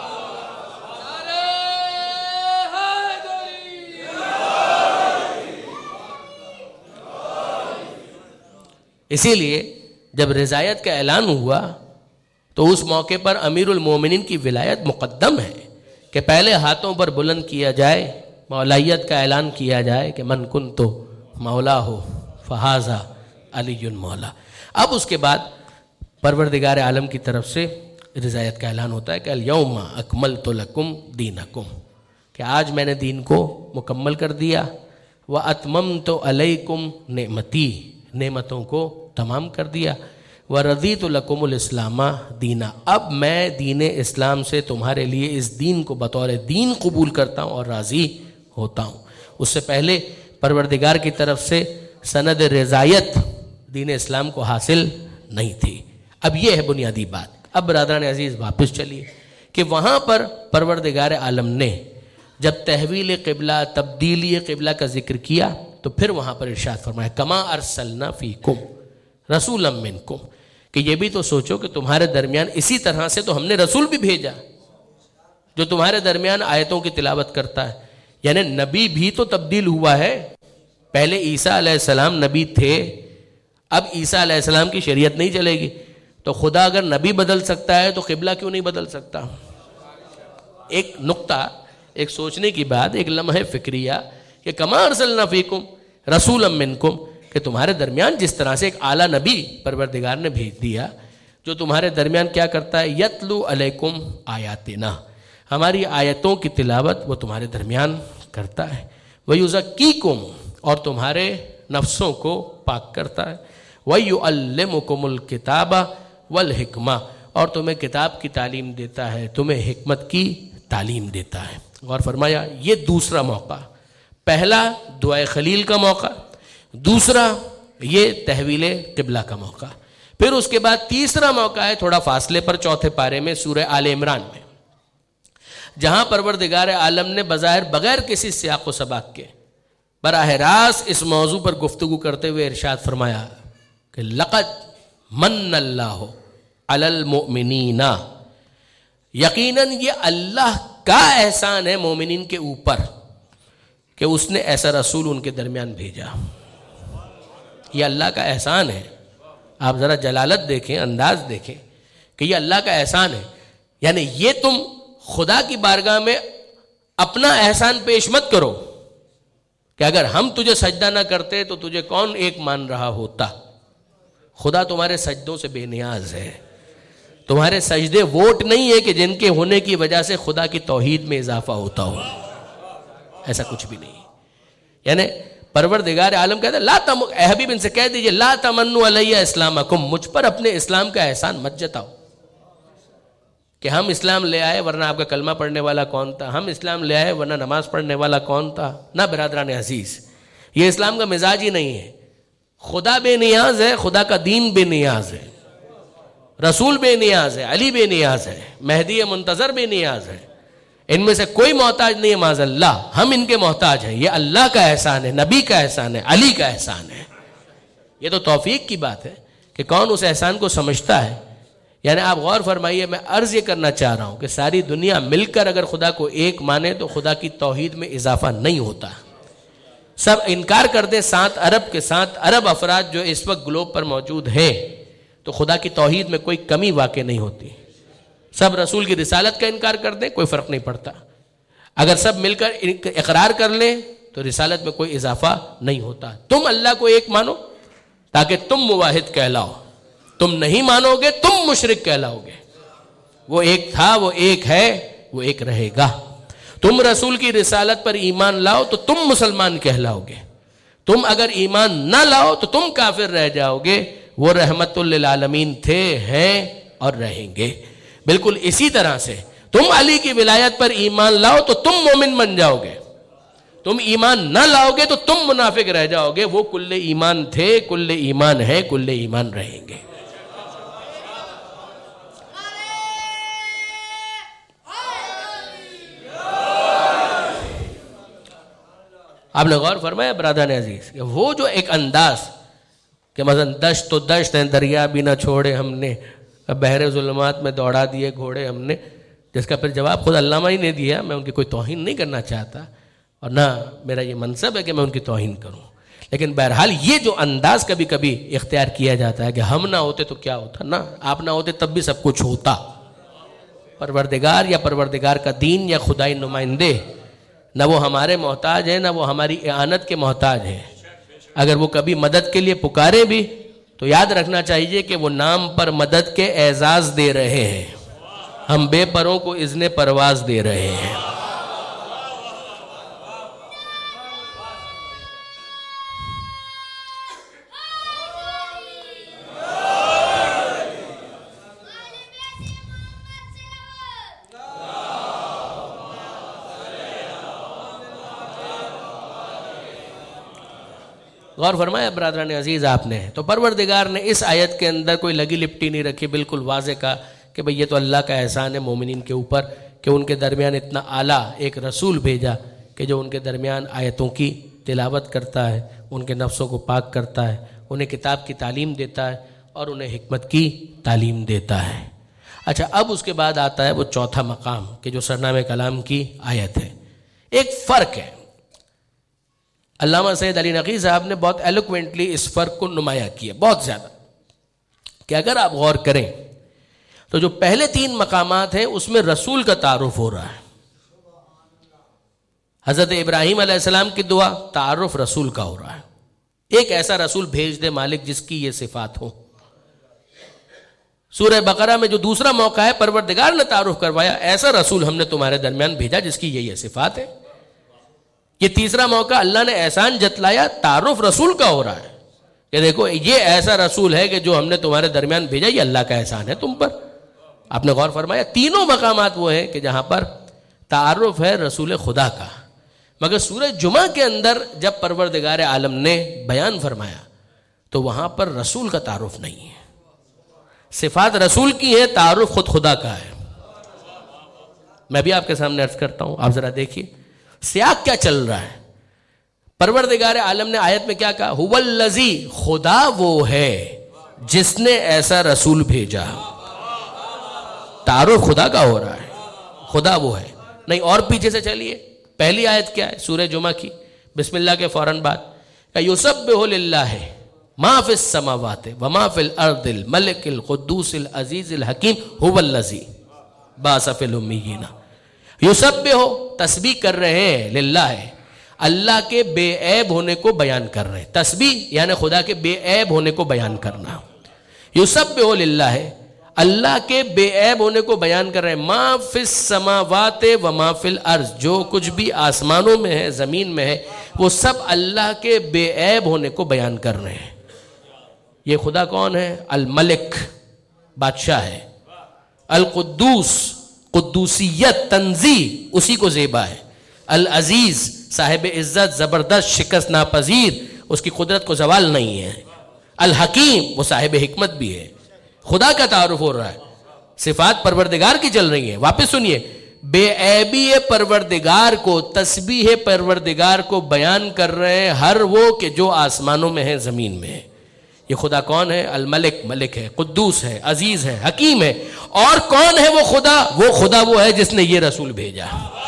اسی لیے جب رضایت کا اعلان ہوا تو اس موقع پر امیر المومنین کی ولایت مقدم ہے کہ پہلے ہاتھوں پر بلند کیا جائے، مولائیت کا اعلان کیا جائے کہ من کنتو مولا ہو فہذا علی مولا. اب اس کے بعد پروردگار عالم کی طرف سے رضایت کا اعلان ہوتا ہے کہ الیوم اکملت لکم دینکم، کہ آج میں نے دین کو مکمل کر دیا. واتممت علیکم نعمتی، نعمتوں کو تمام کر دیا. وَرَضِيتُ لَكُمُ الْإِسْلَامَ دِينًا، اب میں دین اسلام سے تمہارے لیے اس دین کو بطور دین قبول کرتا ہوں اور راضی ہوتا ہوں. اس سے پہلے پروردگار کی طرف سے سند رضایت دین اسلام کو حاصل نہیں تھی. اب یہ ہے بنیادی بات. اب برادران عزیز واپس چلیے کہ وہاں پر پروردگار عالم نے جب تحویل قبلہ، تبدیلی قبلہ کا ذکر کیا تو پھر وہاں پر ارشاد فرمایا کما ارسلنا فیکم رسولا منکم، کہ یہ بھی تو سوچو کہ تمہارے درمیان اسی طرح سے تو ہم نے رسول بھی بھیجا جو تمہارے درمیان آیتوں کی تلاوت کرتا ہے. یعنی نبی بھی تو تبدیل ہوا ہے. پہلے عیسیٰ علیہ السلام نبی تھے، اب عیسیٰ علیہ السلام کی شریعت نہیں چلے گی. تو خدا اگر نبی بدل سکتا ہے تو قبلہ کیوں نہیں بدل سکتا؟ ایک نقطہ، ایک سوچنے کی بات، ایک لمحہ فکریہ کہ کما ارسلنا فیکم رسولا منکم، کہ تمہارے درمیان جس طرح سے ایک اعلیٰ نبی پروردگار نے بھیج دیا جو تمہارے درمیان کیا کرتا ہے، یتلو علیکم آیاتنا، ہماری آیتوں کی تلاوت وہ تمہارے درمیان کرتا ہے. ویزکیکم، اور تمہارے نفسوں کو پاک کرتا ہے. ویعلمکم الکتاب والحکمہ، اور تمہیں کتاب کی تعلیم دیتا ہے، تمہیں حکمت کی تعلیم دیتا ہے. غور فرمایا، یہ دوسرا موقع. پہلا دعائے خلیل کا موقع، دوسرا یہ تحویل قبلہ کا موقع. پھر اس کے بعد تیسرا موقع ہے تھوڑا فاصلے پر چوتھے پارے میں سورہ آل عمران میں، جہاں پروردگار عالم نے بظاہر بغیر کسی سیاق و سباق کے براہ راست اس موضوع پر گفتگو کرتے ہوئے ارشاد فرمایا کہ لقد من اللہ علی المؤمنین، یقیناً یہ اللہ کا احسان ہے مومنین کے اوپر کہ اس نے ایسا رسول ان کے درمیان بھیجا. یہ اللہ کا احسان ہے. آپ ذرا جلالت دیکھیں، انداز دیکھیں کہ یہ اللہ کا احسان ہے. یعنی یہ تم خدا کی بارگاہ میں اپنا احسان پیش مت کرو کہ اگر ہم تجھے سجدہ نہ کرتے تو تجھے کون ایک مان رہا ہوتا. خدا تمہارے سجدوں سے بے نیاز ہے. تمہارے سجدے ووٹ نہیں ہے کہ جن کے ہونے کی وجہ سے خدا کی توحید میں اضافہ ہوتا ہو، ایسا کچھ بھی نہیں. یعنی پروردگار عالم کہتا ہے لا تم، اے حبیب ان سے کہہ دیجئے لا تمنوا علی اسلامکم، مجھ پر اپنے اسلام کا احسان مت جتاؤ کہ ہم اسلام لے آئے ورنہ آپ کا کلمہ پڑھنے والا کون تھا، ہم اسلام لے آئے ورنہ نماز پڑھنے والا کون تھا. نہ برادران عزیز، یہ اسلام کا مزاج ہی نہیں ہے. خدا بے نیاز ہے، خدا کا دین بے نیاز ہے، رسول بے نیاز ہے، علی بے نیاز ہے، مہدی منتظر بے نیاز ہے. ان میں سے کوئی محتاج نہیں ہے معاذ اللہ. ہم ان کے محتاج ہیں. یہ اللہ کا احسان ہے، نبی کا احسان ہے، علی کا احسان ہے. یہ تو توفیق کی بات ہے کہ کون اس احسان کو سمجھتا ہے. یعنی آپ غور فرمائیے, میں عرض یہ کرنا چاہ رہا ہوں کہ ساری دنیا مل کر اگر خدا کو ایک مانے تو خدا کی توحید میں اضافہ نہیں ہوتا. سب انکار کر دیں 7 ارب کے 7 ارب افراد جو اس وقت گلوب پر موجود ہیں, تو خدا کی توحید میں کوئی کمی واقع نہیں ہوتی. سب رسول کی رسالت کا انکار کر دیں, کوئی فرق نہیں پڑتا. اگر سب مل کر اقرار کر لیں تو رسالت میں کوئی اضافہ نہیں ہوتا. تم اللہ کو ایک مانو تاکہ تم موحد کہلاؤ, تم نہیں مانو گے تم مشرک کہلاؤ گے. وہ ایک تھا, وہ ایک ہے, وہ ایک رہے گا. تم رسول کی رسالت پر ایمان لاؤ تو تم مسلمان کہلاؤ گے. تم اگر ایمان نہ لاؤ تو تم کافر رہ جاؤ گے. وہ رحمت للعالمین تھے, ہیں اور رہیں گے. بالکل اسی طرح سے تم علی کی ولایت پر ایمان لاؤ تو تم مومن بن جاؤ گے. تم ایمان نہ لاؤ گے تو تم منافق رہ جاؤ گے. وہ کل ایمان تھے, کل ایمان ہے, کل ایمان رہیں گے. آپ نے غور فرمایا برادران عزیز کہ وہ جو ایک انداز کہ مثلا دشت تو دشت ہیں, دریا بھی نہ چھوڑے ہم نے, بحر ظلمات میں دوڑا دیے گھوڑے ہم نے, جس کا پھر جواب خود علامہ ہی نے دیا. میں ان کی کوئی توہین نہیں کرنا چاہتا اور نہ میرا یہ منصب ہے کہ میں ان کی توہین کروں, لیکن بہرحال یہ جو انداز کبھی کبھی اختیار کیا جاتا ہے کہ ہم نہ ہوتے تو کیا ہوتا, نہ آپ نہ ہوتے تب بھی سب کچھ ہوتا. پروردگار یا پروردگار کا دین یا خدائی نمائندے نہ وہ ہمارے محتاج ہیں, نہ وہ ہماری اعانت کے محتاج ہیں. اگر وہ کبھی مدد کے لیے پکارے بھی تو یاد رکھنا چاہیے کہ وہ نام پر مدد کے اعزاز دے رہے ہیں, ہم بے پروں کو اذن پرواز دے رہے ہیں. غور فرمایا برادران عزیز آپ نے, تو پروردگار نے اس آیت کے اندر کوئی لگی لپٹی نہیں رکھی, بالکل واضح کہا کہ بھئی یہ تو اللہ کا احسان ہے مومنین کے اوپر کہ ان کے درمیان اتنا اعلیٰ ایک رسول بھیجا کہ جو ان کے درمیان آیتوں کی تلاوت کرتا ہے, ان کے نفسوں کو پاک کرتا ہے, انہیں کتاب کی تعلیم دیتا ہے اور انہیں حکمت کی تعلیم دیتا ہے. اچھا, اب اس کے بعد آتا ہے وہ چوتھا مقام کہ جو سرنامہ کلام کی آیت ہے. ایک فرق ہے, علامہ سید علی نقی صاحب نے بہت ایلوکوینٹلی اس فرق کو نمایاں کیا, بہت زیادہ, کہ اگر آپ غور کریں تو جو پہلے 3 مقامات ہیں اس میں رسول کا تعارف ہو رہا ہے. حضرت ابراہیم علیہ السلام کی دعا, تعارف رسول کا ہو رہا ہے. ایک ایسا رسول بھیج دے مالک جس کی یہ صفات ہو. سورہ بقرہ میں جو دوسرا موقع ہے پروردگار نے تعارف کروایا, ایسا رسول ہم نے تمہارے درمیان بھیجا جس کی یہ صفات ہے. یہ تیسرا موقع اللہ نے احسان جتلایا, تعارف رسول کا ہو رہا ہے کہ دیکھو یہ ایسا رسول ہے کہ جو ہم نے تمہارے درمیان بھیجا, یہ اللہ کا احسان ہے تم پر. آپ نے غور فرمایا تینوں مقامات وہ ہیں کہ جہاں پر تعارف ہے رسول خدا کا. مگر سورہ جمعہ کے اندر جب پروردگار عالم نے بیان فرمایا تو وہاں پر رسول کا تعارف نہیں ہے. صفات رسول کی ہے, تعارف خود خدا کا ہے. میں بھی آپ کے سامنے عرض کرتا ہوں, آپ ذرا دیکھیے سیاق کیا چل رہا ہے. پروردگار عالم نے آیت میں کیا کہا, هو الذی, خدا وہ ہے جس نے ایسا رسول بھیجا. تعارف خدا کا ہو رہا ہے, خدا وہ ہے. نہیں اور پیچھے سے چلیے, پہلی آیت کیا ہے سورہ جمعہ کی, بسم اللہ کے فوراً بعد یسبح للہ ما فی السماوات وما فی الارض الملک القدوس العزیز الحکیم هو الذی بعث فی الامیین. یسبح, تسبیح کر رہے ہیں, للہ, اللہ کے بے عیب ہونے کو بیان کر رہے ہیں. تسبیح یعنی خدا کے بے عیب ہونے کو بیان کرنا. یسبح للہ, اللہ کے بے عیب ہونے کو بیان کر رہے ہیں. ما فی السماوات و ما فی الارض, جو کچھ بھی آسمانوں میں ہے زمین میں ہے وہ سب اللہ کے بے عیب ہونے کو بیان کر رہے ہیں. یہ خدا کون ہے؟ الملک, بادشاہ ہے. القدوس, قدوسیت, تنزیہ اسی کو زیبا ہے. العزیز, صاحب عزت, زبردست, شکست ناپذیر, اس کی قدرت کو زوال نہیں ہے. الحکیم, وہ صاحب حکمت بھی ہے. خدا کا تعارف ہو رہا ہے, صفات پروردگار کی چل رہی ہیں. واپس سنیے, بے عیبی پروردگار کو, تسبیح پروردگار کو بیان کر رہے ہیں ہر وہ کہ جو آسمانوں میں ہے زمین میں ہے. یہ خدا کون ہے؟ الملک، ملک ہے، قدوس ہے، عزیز ہے، حکیم ہے. اور کون ہے وہ خدا؟ وہ خدا وہ ہے جس نے یہ رسول بھیجا.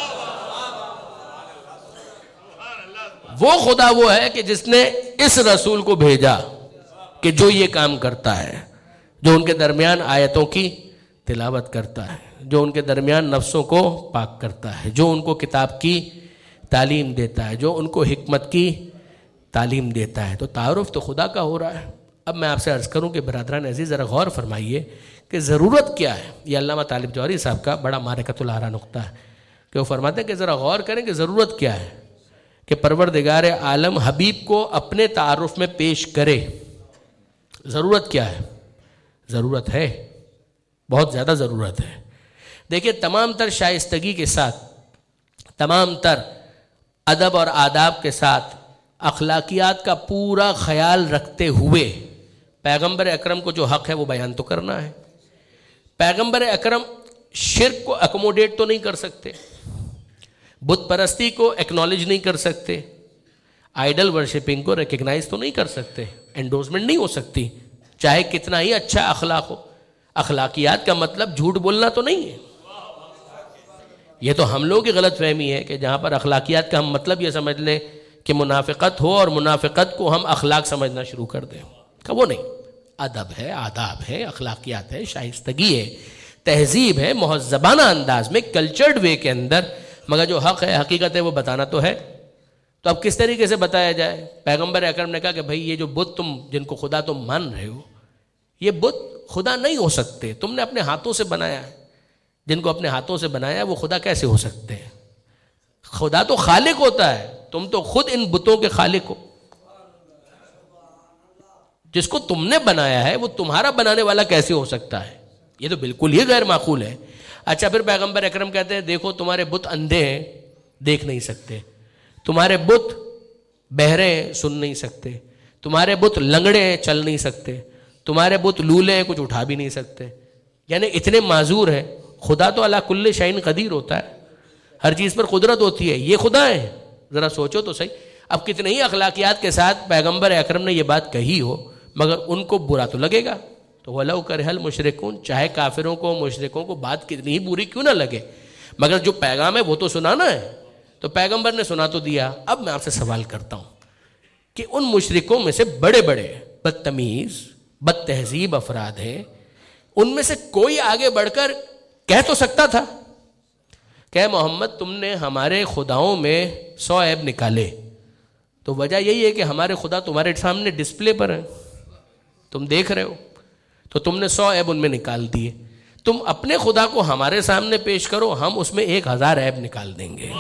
وہ خدا وہ ہے کہ جس نے اس رسول کو بھیجا کہ جو یہ کام کرتا ہے، جو ان کے درمیان آیتوں کی تلاوت کرتا ہے، جو ان کے درمیان نفسوں کو پاک کرتا ہے، جو ان کو کتاب کی تعلیم دیتا ہے، جو ان کو حکمت کی تعلیم دیتا ہے. تو تعارف تو خدا کا ہو رہا ہے. اب میں آپ سے عرض کروں کہ برادران عزیز ذرا غور فرمائیے کہ ضرورت کیا ہے. یہ علامہ طالب جوہری صاحب کا بڑا معرکۃ الآراء نقطہ ہے کہ وہ فرماتے ہیں کہ ذرا غور کریں کہ ضرورت کیا ہے کہ پروردگار عالم حبیب کو اپنے تعارف میں پیش کرے. ضرورت کیا ہے؟ ضرورت ہے، بہت زیادہ ضرورت ہے. دیکھیے تمام تر شائستگی کے ساتھ، تمام تر ادب اور آداب کے ساتھ، اخلاقیات کا پورا خیال رکھتے ہوئے پیغمبر اکرم کو جو حق ہے وہ بیان تو کرنا ہے. پیغمبر اکرم شرک کو اکوموڈیٹ تو نہیں کر سکتے، بت پرستی کو ایکنالج نہیں کر سکتے، آئیڈل ورشپنگ کو ریکگنائز تو نہیں کر سکتے، انڈوزمنٹ نہیں ہو سکتی چاہے کتنا ہی اچھا اخلاق ہو. اخلاقیات کا مطلب جھوٹ بولنا تو نہیں ہے. یہ تو ہم لوگوں کی غلط فہمی ہے کہ جہاں پر اخلاقیات کا ہم مطلب یہ سمجھ لیں کہ منافقت ہو اور منافقت کو ہم اخلاق سمجھنا شروع کر دیں. کہ وہ نہیں، ادب ہے، آداب ہے، اخلاقیات ہے، شائستگی ہے، تہذیب ہے، مہذبانہ انداز میں، کلچرڈ وے کے اندر. مگر جو حق ہے، حقیقت ہے، وہ بتانا تو ہے. تو اب کس طریقے سے بتایا جائے؟ پیغمبر اکرم نے کہا کہ بھائی یہ جو بت تم جن کو خدا تم مان رہے ہو، یہ بت خدا نہیں ہو سکتے. تم نے اپنے ہاتھوں سے بنایا ہے. جن کو اپنے ہاتھوں سے بنایا وہ خدا کیسے ہو سکتے ہیں؟ خدا تو خالق ہوتا ہے، تم تو خود ان بتوں کے خالق ہو. جس کو تم نے بنایا ہے وہ تمہارا بنانے والا کیسے ہو سکتا ہے؟ یہ تو بالکل ہی غیر معقول ہے. اچھا پھر پیغمبر اکرم کہتے ہیں دیکھو تمہارے بت اندھے ہیں، دیکھ نہیں سکتے، تمہارے بت بہرے ہیں، سن نہیں سکتے، تمہارے بت لنگڑے ہیں، چل نہیں سکتے، تمہارے بت لولے ہیں، کچھ اٹھا بھی نہیں سکتے. یعنی اتنے معذور ہیں. خدا تو علی کل شیء قدیر ہوتا ہے، ہر چیز پر قدرت ہوتی ہے. یہ خدا ہے؟ ذرا سوچو تو صحیح. اب کتنے ہی اخلاقیات کے ساتھ پیغمبر اکرم نے یہ بات کہی ہو مگر ان کو برا تو لگے گا. تو وَلَوْ كَرِهَ الْمُشْرِكُونَ، چاہے کافروں کو، مشرکوں کو بات کتنی ہی بری کیوں نہ لگے، مگر جو پیغام ہے وہ تو سنانا ہے. تو پیغمبر نے سنا تو دیا. اب میں آپ سے سوال کرتا ہوں کہ ان مشرکوں میں سے بڑے بڑے بدتمیز، بد تہذیب افراد ہیں، ان میں سے کوئی آگے بڑھ کر کہہ تو سکتا تھا کہ محمد تم نے ہمارے خداؤں میں 100 عیب نکالے. تو وجہ یہی ہے کہ ہمارے خدا تمہارے سامنے ڈسپلے پر ہیں، تم دیکھ رہے ہو، تو تم نے 100 عیب ان میں نکال دیے. تم اپنے خدا کو ہمارے سامنے پیش کرو، ہم اس میں 1000 عیب نکال دیں گے.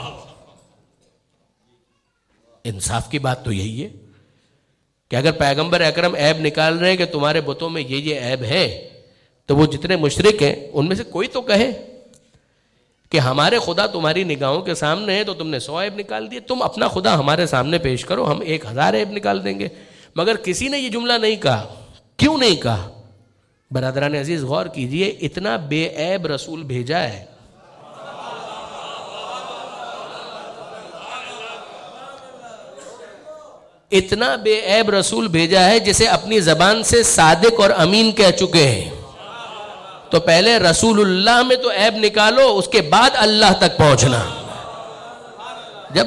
انصاف کی بات تو یہی ہے کہ اگر پیغمبر اکرم عیب نکال رہے ہیں کہ تمہارے بتوں میں یہ عیب ہے، تو وہ جتنے مشرک ہیں ان میں سے کوئی تو کہے کہ ہمارے خدا تمہاری نگاہوں کے سامنے ہے تو تم نے 100 عیب نکال دیے، تم اپنا خدا ہمارے سامنے پیش کرو، ہم 1000 عیب نکال دیں گے. مگر کسی نے یہ جملہ نہیں کہا. کیوں نہیں کہا؟ برادران عزیز غور کیجئے، اتنا بے عیب رسول بھیجا ہے. اتنا بے عیب رسول بھیجا ہے جسے اپنی زبان سے صادق اور امین کہہ چکے ہیں. تو پہلے رسول اللہ میں تو عیب نکالو، اس کے بعد اللہ تک پہنچنا. جب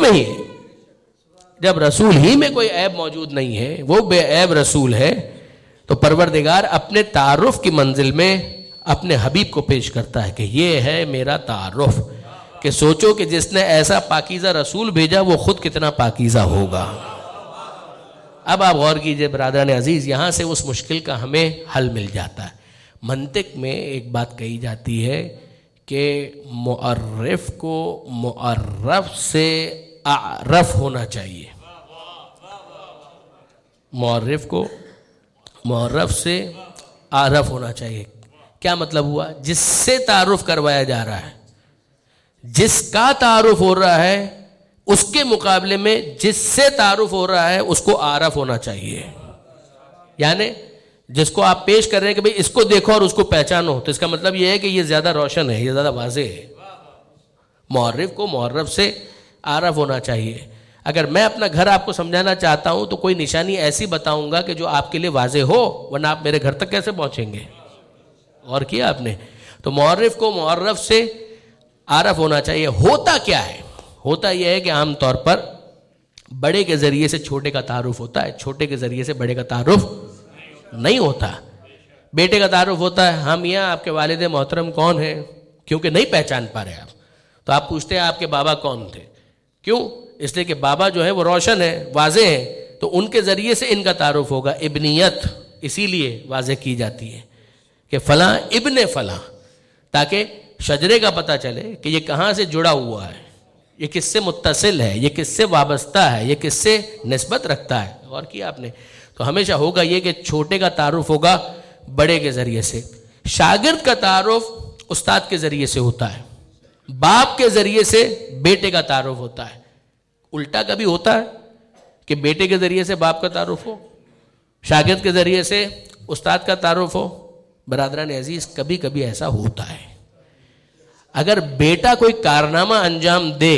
رسول ہی میں کوئی عیب موجود نہیں ہے، وہ بے عیب رسول ہے، تو پروردگار اپنے تعارف کی منزل میں اپنے حبیب کو پیش کرتا ہے کہ یہ ہے میرا تعارف. کہ سوچو کہ جس نے ایسا پاکیزہ رسول بھیجا وہ خود کتنا پاکیزہ ہوگا. اب آپ غور کیجئے برادران عزیز، یہاں سے اس مشکل کا ہمیں حل مل جاتا ہے. منطق میں ایک بات کہی جاتی ہے کہ معرف کو معرف سے اعرف ہونا چاہیے. معرف کو معرف سے اعرف ہونا چاہیے. کیا مطلب ہوا؟ جس سے تعارف کروایا جا رہا ہے، جس کا تعارف ہو رہا ہے، اس کے مقابلے میں جس سے تعارف ہو رہا ہے اس کو عارف ہونا چاہیے. یعنی جس کو آپ پیش کر رہے ہیں کہ بھئی اس کو دیکھو اور اس کو پہچانو، تو اس کا مطلب یہ ہے کہ یہ زیادہ روشن ہے، یہ زیادہ واضح ہے. معرف کو معرف سے عارف ہونا چاہیے. اگر میں اپنا گھر آپ کو سمجھانا چاہتا ہوں تو کوئی نشانی ایسی بتاؤں گا کہ جو آپ کے لیے واضح ہو، ورنہ آپ میرے گھر تک کیسے پہنچیں گے؟ اور کیا آپ نے؟ تو معرف کو معرف سے عارف ہونا چاہیے۔ ہوتا کیا ہے؟ ہوتا یہ ہے کہ عام طور پر بڑے کے ذریعے سے چھوٹے کا تعارف ہوتا ہے، چھوٹے کے ذریعے سے بڑے کا تعارف نہیں ہوتا۔ بیٹے کا تعارف ہوتا ہے، ہم یہاں آپ کے والد محترم کون ہیں، کیونکہ نہیں پہچان پا رہے آپ، تو آپ پوچھتے ہیں آپ کے بابا کون تھے، کیوں؟ اس لیے کہ بابا جو ہے وہ روشن ہے، واضح ہے، تو ان کے ذریعے سے ان کا تعارف ہوگا۔ ابنیت اسی لیے واضح کی جاتی ہے کہ فلاں ابن فلاں، تاکہ شجرے کا پتہ چلے کہ یہ کہاں سے جڑا ہوا ہے، یہ کس سے متصل ہے، یہ کس سے وابستہ ہے، یہ کس سے نسبت رکھتا ہے۔ اور کیا آپ نے؟ تو ہمیشہ ہوگا یہ کہ چھوٹے کا تعارف ہوگا بڑے کے ذریعے سے۔ شاگرد کا تعارف استاد کے ذریعے سے ہوتا ہے، باپ کے ذریعے سے بیٹے کا تعارف ہوتا ہے۔ الٹا کبھی ہوتا ہے کہ بیٹے کے ذریعے سے باپ کا تعارف ہو، شاگرد کے ذریعے سے استاد کا تعارف ہو؟ برادران عزیز، کبھی کبھی ایسا ہوتا ہے۔ اگر بیٹا کوئی کارنامہ انجام دے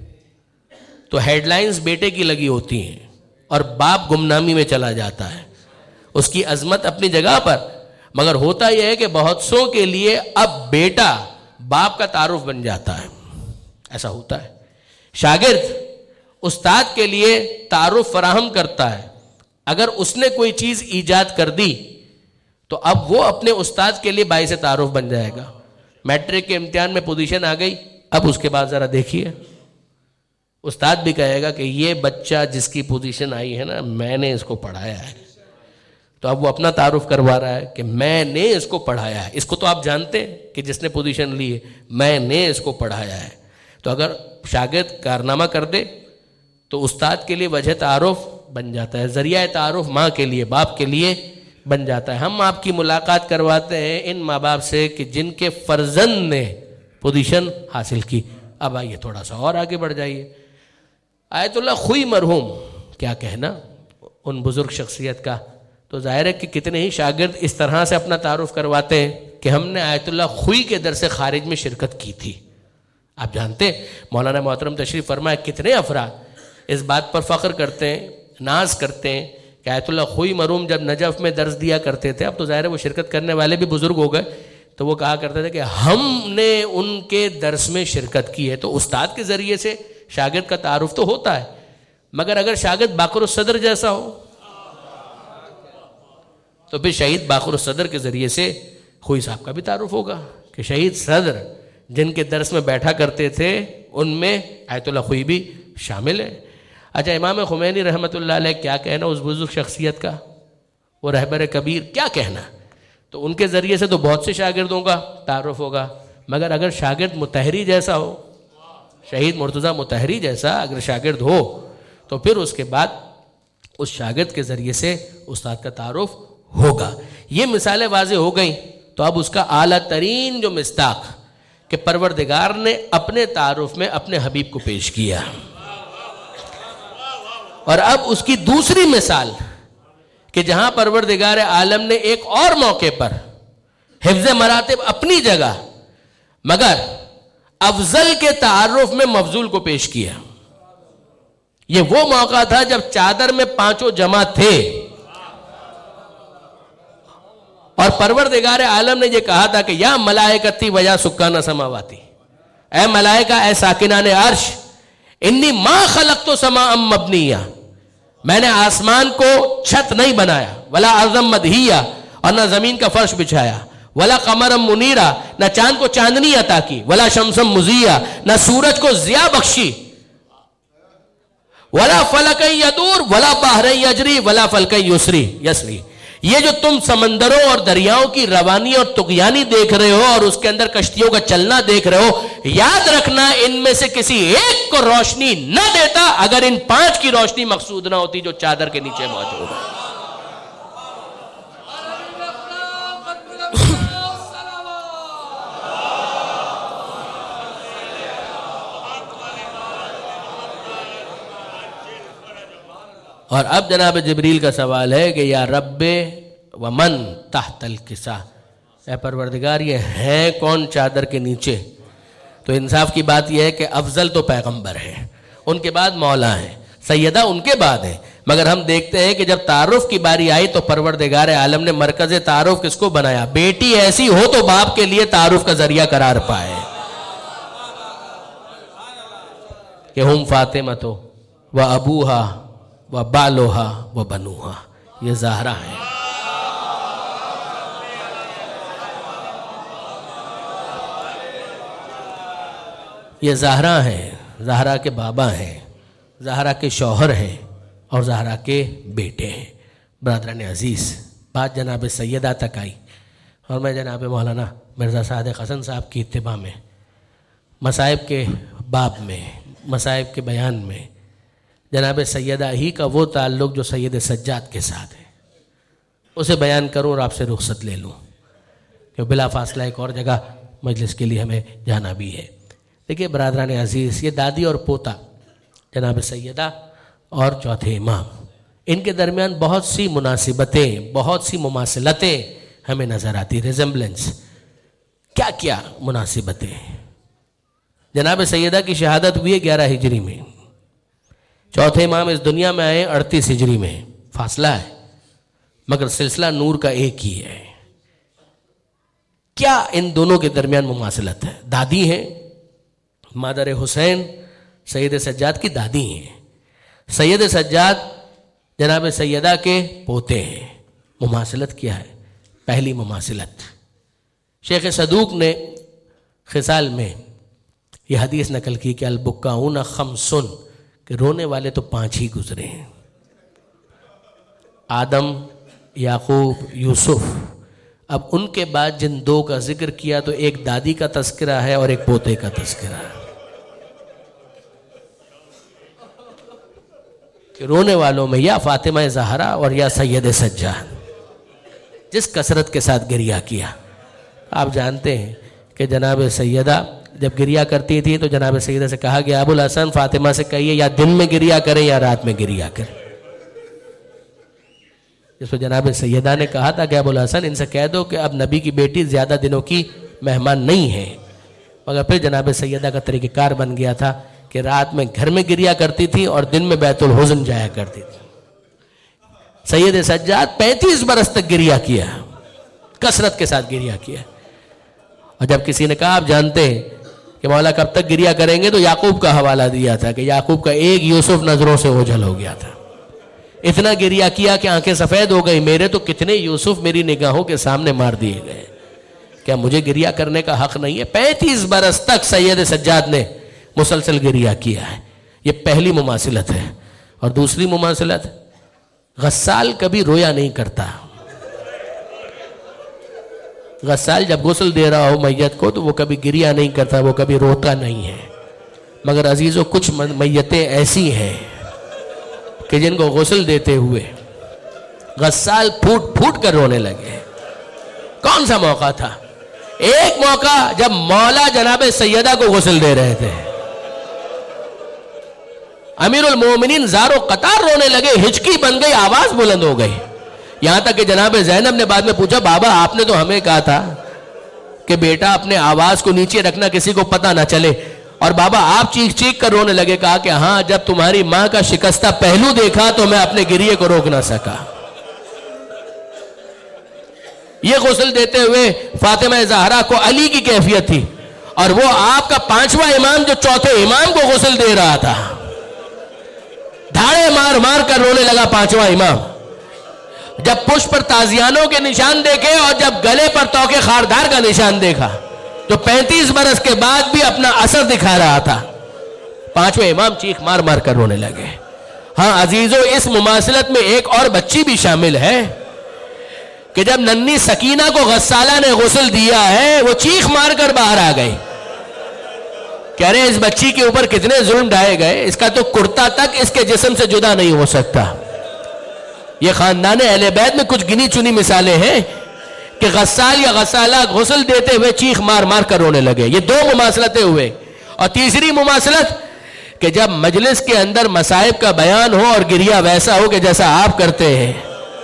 تو ہیڈ لائنز بیٹے کی لگی ہوتی ہیں اور باپ گمنامی میں چلا جاتا ہے، اس کی عظمت اپنی جگہ پر، مگر ہوتا یہ ہے کہ بہت سو کے لیے اب بیٹا باپ کا تعارف بن جاتا ہے، ایسا ہوتا ہے۔ شاگرد استاد کے لیے تعارف فراہم کرتا ہے، اگر اس نے کوئی چیز ایجاد کر دی تو اب وہ اپنے استاد کے لیے باعث تعارف بن جائے گا۔ میٹرک کے امتحان میں پوزیشن آ گئی، اب اس کے بعد ذرا دیکھیے، استاد بھی کہے گا کہ یہ بچہ جس کی پوزیشن آئی ہے نا، میں نے اس کو پڑھایا ہے، تو اب وہ اپنا تعارف کروا رہا ہے کہ میں نے اس کو پڑھایا ہے۔ اس کو تو آپ جانتے ہیں کہ جس نے پوزیشن لی ہے، میں نے اس کو پڑھایا ہے۔ تو اگر شاگرد کارنامہ کر دے تو استاد کے لیے وجہ تعارف بن جاتا ہے، ذریعہ تعارف ماں کے لیے، باپ کے لیے بن جاتا ہے۔ ہم آپ کی ملاقات کرواتے ہیں ان ماں باپ سے کہ جن کے فرزند نے پوزیشن حاصل کی۔ اب آئیے تھوڑا سا اور آگے بڑھ جائیے۔ آیت اللہ خوئی مرحوم، کیا کہنا ان بزرگ شخصیت کا۔ تو ظاہر ہے کہ کتنے ہی شاگرد اس طرح سے اپنا تعارف کرواتے ہیں کہ ہم نے آیت اللہ خوئی کے درس خارج میں شرکت کی تھی۔ آپ جانتے ہیں مولانا محترم تشریف فرمائے، کتنے افراد اس بات پر فخر کرتے ہیں، ناز کرتے ہیں کہ آیت اللہ خوئی مرحوم جب نجف میں درس دیا کرتے تھے، اب تو ظاہر ہے وہ شرکت کرنے والے بھی بزرگ ہو گئے، تو وہ کہا کرتے تھے کہ ہم نے ان کے درس میں شرکت کی ہے۔ تو استاد کے ذریعے سے شاگرد کا تعارف تو ہوتا ہے، مگر اگر شاگرد باقر الصدر جیسا ہو تو پھر شہید باقر الصدر کے ذریعے سے خوئی صاحب کا بھی تعارف ہوگا کہ شہید صدر جن کے درس میں بیٹھا کرتے تھے ان میں آیت اللہ خوئی بھی شامل ہے۔ اچھا، امام خمینی رحمۃ اللہ علیہ کیا کہنا اس بزرگ شخصیت کا، وہ رہبر کبیر، کیا کہنا؟ تو ان کے ذریعے سے تو بہت سے شاگردوں کا تعارف ہوگا، مگر اگر شاگرد مطہری جیسا ہو، شہید مرتضیٰ مطہری جیسا اگر شاگرد ہو تو پھر اس کے بعد اس شاگرد کے ذریعے سے استاد کا تعارف ہوگا۔ یہ مثالیں واضح ہو گئیں، تو اب اس کا اعلیٰ ترین جو مصداق کہ پروردگار نے اپنے تعارف میں اپنے حبیب کو پیش کیا، اور اب اس کی دوسری مثال کہ جہاں پروردگار عالم نے ایک اور موقع پر حفظ مراتب اپنی جگہ مگر افضل کے تعارف میں مفضول کو پیش کیا۔ یہ وہ موقع تھا جب چادر میں پانچوں جمع تھے اور پروردگار عالم نے یہ کہا تھا کہ یا ملائکتی و یا سکان سماواتی، اے ملائکہ، اے ساکنان عرش، انی ما خلقت سماء مبنیہ، میں نے آسمان کو چھت نہیں بنایا، ولا ارضا مدحیہ، اور نہ زمین کا فرش بچھایا، ولا قمرا منیرا، نہ چاند کو چاندنی عطا کی، ولا شمسا مضیہ، نہ سورج کو ضیاء بخشی، ولا فلکا یدور ولا بحر یجری ولا فلکا یسری۔ یہ جو تم سمندروں اور دریاؤں کی روانی اور طغیانی دیکھ رہے ہو اور اس کے اندر کشتیوں کا چلنا دیکھ رہے ہو، یاد رکھنا ان میں سے کسی ایک کو روشنی نہ دیتا اگر ان پانچ کی روشنی مقصود نہ ہوتی جو چادر کے نیچے موجود ہے۔ اور اب جناب جبریل کا سوال ہے کہ یا رب ومن تحت الکسا، اے پروردگار یہ ہیں کون چادر کے نیچے؟ تو انصاف کی بات یہ ہے کہ افضل تو پیغمبر ہیں، ان کے بعد مولا ہیں، سیدہ ان کے بعد ہے، مگر ہم دیکھتے ہیں کہ جب تعارف کی باری آئی تو پروردگار عالم نے مرکز تعارف کس کو بنایا؟ بیٹی ایسی ہو تو باپ کے لیے تعارف کا ذریعہ قرار پائے کہ ہم فاطمہ و ابوہا و بالوہا و بنوہا، یہ زہرا ہے۔ یہ زہرا ہیں، زہرا کے بابا ہیں، زہرا کے شوہر ہیں اور زہرا کے بیٹے ہیں۔ برادران عزیز، بات جناب سیدہ تک آئی اور میں جناب مولانا مرزا صادق حسن صاحب کی اتباع میں مصائب کے باب میں، مصائب کے بیان میں جناب سیدہ ہی کا وہ تعلق جو سید سجاد کے ساتھ ہے اسے بیان کروں اور آپ سے رخصت لے لوں، کہ بلا فاصلہ ایک اور جگہ مجلس کے لیے ہمیں جانا بھی ہے۔ دیکھیے برادران عزیز، یہ دادی اور پوتا جناب سیدہ اور چوتھے امام، ان کے درمیان بہت سی مناسبتیں، بہت سی مماثلتیں ہمیں نظر آتی، ریزمبلنس۔ کیا کیا مناسبتیں؟ جناب سیدہ کی شہادت ہوئی ہے 11 ہجری میں، چوتھے امام اس دنیا میں آئے 38 ہجری میں، فاصلہ ہے مگر سلسلہ نور کا ایک ہی ہے۔ کیا ان دونوں کے درمیان مماثلت ہے؟ دادی ہیں، مادر حسین سید سجاد کی دادی ہیں، سید سجاد جناب سیدہ کے پوتے ہیں۔ مماثلت کیا ہے؟ پہلی مماثلت، شیخ صدوق نے خصال میں یہ حدیث نقل کی کہ البکاؤن خمسن، کہ رونے والے تو 5 ہی گزرے ہیں، آدم، یعقوب، یوسف۔ اب ان کے بعد جن 2 کا ذکر کیا تو ایک دادی کا تذکرہ ہے اور ایک پوتے کا تذکرہ ہے، کہ رونے والوں میں یا فاطمہ زہرا اور یا سید سجاد، جس کثرت کے ساتھ گریہ کیا۔ آپ جانتے ہیں کہ جناب سیدہ جب گریہ کرتی تھی تو جناب سیدہ سے کہا گیا ابو الحسن فاطمہ سے کہیے یا دن میں گریہ کریں یا رات میں گریہ کریں۔ جس پر جناب سیدہ نے کہا تھا کہ ابو الحسن ان سے کہہ دو کہ اب نبی کی بیٹی زیادہ دنوں کی مہمان نہیں ہے، مگر پھر جناب سیدہ کا طریقہ کار بن گیا تھا کہ رات میں گھر میں گریہ کرتی تھی اور دن میں بیت الحزن جایا کرتی تھی۔ سید سجاد 35 برس تک گریہ کیا، کثرت کے ساتھ گریہ کیا، اور جب کسی نے کہا آپ جانتے ہیں کہ مولا کب تک گریہ کریں گے تو یعقوب کا حوالہ دیا تھا کہ یعقوب کا ایک یوسف نظروں سے اوجھل ہو گیا تھا، اتنا گریہ کیا کہ آنکھیں سفید ہو گئی، میرے تو کتنے یوسف میری نگاہوں کے سامنے مار دیے گئے، کیا مجھے گریہ کرنے کا حق نہیں ہے؟ 35 برس تک سید سجاد نے مسلسل گریہ کیا ہے، یہ پہلی مماثلت ہے۔ اور دوسری مماثلت، غسال کبھی رویا نہیں کرتا۔ غسال جب غسل دے رہا ہو میت کو تو وہ کبھی گریہ نہیں کرتا، وہ کبھی روتا نہیں ہے، مگر عزیزو کچھ میتیں ایسی ہیں کہ جن کو غسل دیتے ہوئے غسال پھوٹ پھوٹ کر رونے لگے۔ کون سا موقع تھا؟ ایک موقع جب مولا جناب سیدہ کو غسل دے رہے تھے، امیر المومنین زار و قطار رونے لگے، ہچکی بن گئی، آواز بلند ہو گئی، یہاں تک کہ جناب زینب نے بعد میں پوچھا بابا آپ نے تو ہمیں کہا تھا کہ بیٹا اپنے آواز کو نیچے رکھنا، کسی کو پتہ نہ چلے، اور بابا آپ چیخ چیخ کر رونے لگے۔ کہا کہ ہاں جب تمہاری ماں کا شکستہ پہلو دیکھا تو میں اپنے گریے کو روک نہ سکا۔ یہ غسل دیتے ہوئے فاطمہ زہرا کو علی کی کیفیت تھی، اور وہ آپ کا 5واں امام جو چوتھے امام کو غسل دے رہا تھا، دھاڑے مار مار کر رونے لگا 5واں امام۔ جب پشت پر تازیانوں کے نشان دیکھے اور جب گلے پر توقع خاردار کا نشان دیکھا تو 35 برس کے بعد بھی اپنا اثر دکھا رہا تھا، 5ویں امام چیخ مار مار کر رونے لگے۔ ہاں عزیزو، اس مماثلت میں ایک اور بچی بھی شامل ہے کہ جب ننھی سکینہ کو غسالہ نے غسل دیا ہے وہ چیخ مار کر باہر آ گئی، کہہ رہے اس بچی کے اوپر کتنے ظلم ڈھائے گئے، اس کا تو کرتا تک اس کے جسم سے جدا نہیں ہو سکتا۔ یہ خاندان اہل بیت میں کچھ گنی چنی مثالیں ہیں کہ غسال یا غسالہ غسل دیتے ہوئے چیخ مار مار کر رونے لگے۔ یہ 2 مماثلتیں ہوئے۔ اور تیسری مماثلت کہ جب مجلس کے اندر مصائب کا بیان ہو اور گریہ ویسا ہو کہ جیسا آپ کرتے ہیں،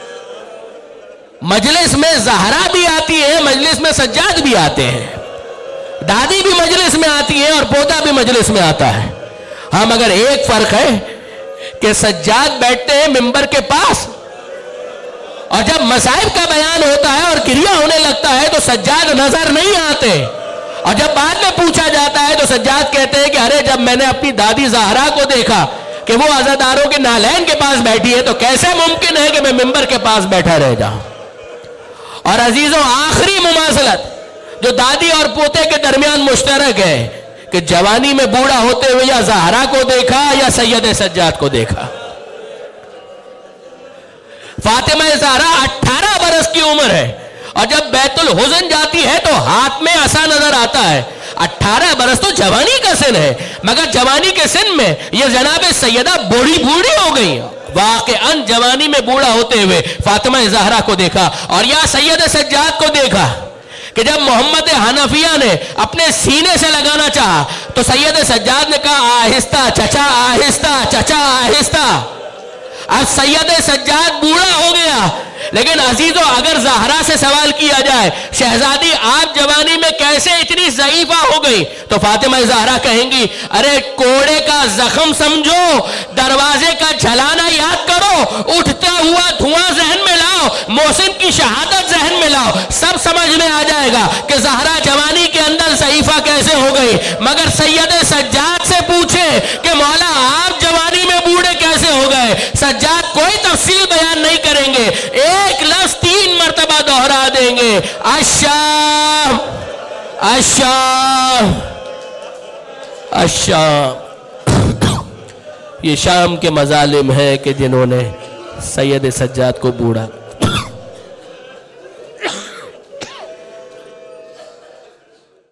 مجلس میں زہرا بھی آتی ہے، مجلس میں سجاد بھی آتے ہیں، دادی بھی مجلس میں آتی ہے اور پوتا بھی مجلس میں آتا ہے۔ ہاں مگر ایک فرق ہے کہ سجاد بیٹھتے ہیں منبر کے پاس، اور جب مصائب کا بیان ہوتا ہے اور کریا ہونے لگتا ہے تو سجاد نظر نہیں آتے، اور جب بعد میں پوچھا جاتا ہے تو سجاد کہتے ہیں کہ ارے جب میں نے اپنی دادی زہرا کو دیکھا کہ وہ عزاداروں کے نالین کے پاس بیٹھی ہے تو کیسے ممکن ہے کہ میں منبر کے پاس بیٹھا رہ جاؤں۔ اور عزیزوں، آخری مماثلت جو دادی اور پوتے کے درمیان مشترک ہے کہ جوانی میں بوڑھا ہوتے ہوئے یا زہرا کو دیکھا یا سید سجاد کو دیکھا۔ فاطمہ زہرا 18 برس کی عمر ہے، اور جب بیت الحزن جاتی ہے تو ہاتھ میں عصا نظر آتا ہے۔ 18 برس تو جوانی کا سن ہے، مگر جوانی کے سن میں یہ جناب سیدہ بوڑھی ہو گئی۔ واقعاً جوانی میں بوڑھا ہوتے ہوئے فاطمہ زہرا کو دیکھا، اور یا سید سجاد کو دیکھا کہ جب محمد حنفیہ نے اپنے سینے سے لگانا چاہا تو سید سجاد نے کہا آہستہ چچا، آہستہ چچا، آہستہ۔ اب سید سجاد بوڑھا ہو گیا، لیکن عزیزو اگر زہرا سے سوال کیا جائے شہزادی آپ جوانی میں کیسے اتنی ضعیفہ ہو گئی، تو فاطمہ زہرا کہیں گی ارے کوڑے کا زخم سمجھو، دروازے کا جھلانا یاد کرو، اٹھتا ہوا دھواں ذہن میں لاؤ، محسن کی شہادت ذہن میں لاؤ، سب سمجھ میں آ جائے گا کہ زہرا جوانی کے اندر ضعیفہ کیسے ہو گئی۔ مگر سید سجاد سے پوچھے کہ مولا آپ جوانی میں بوڑھے کیسے ہو گئے، سجاد کوئی تفصیل بیان نہیں کریں گے، ایک لفظ 3 مرتبہ دوہرا دیں گے، الشام الشام الشام۔ یہ شام کے مظالم ہیں کہ جنہوں نے سید سجاد کو بوڑھا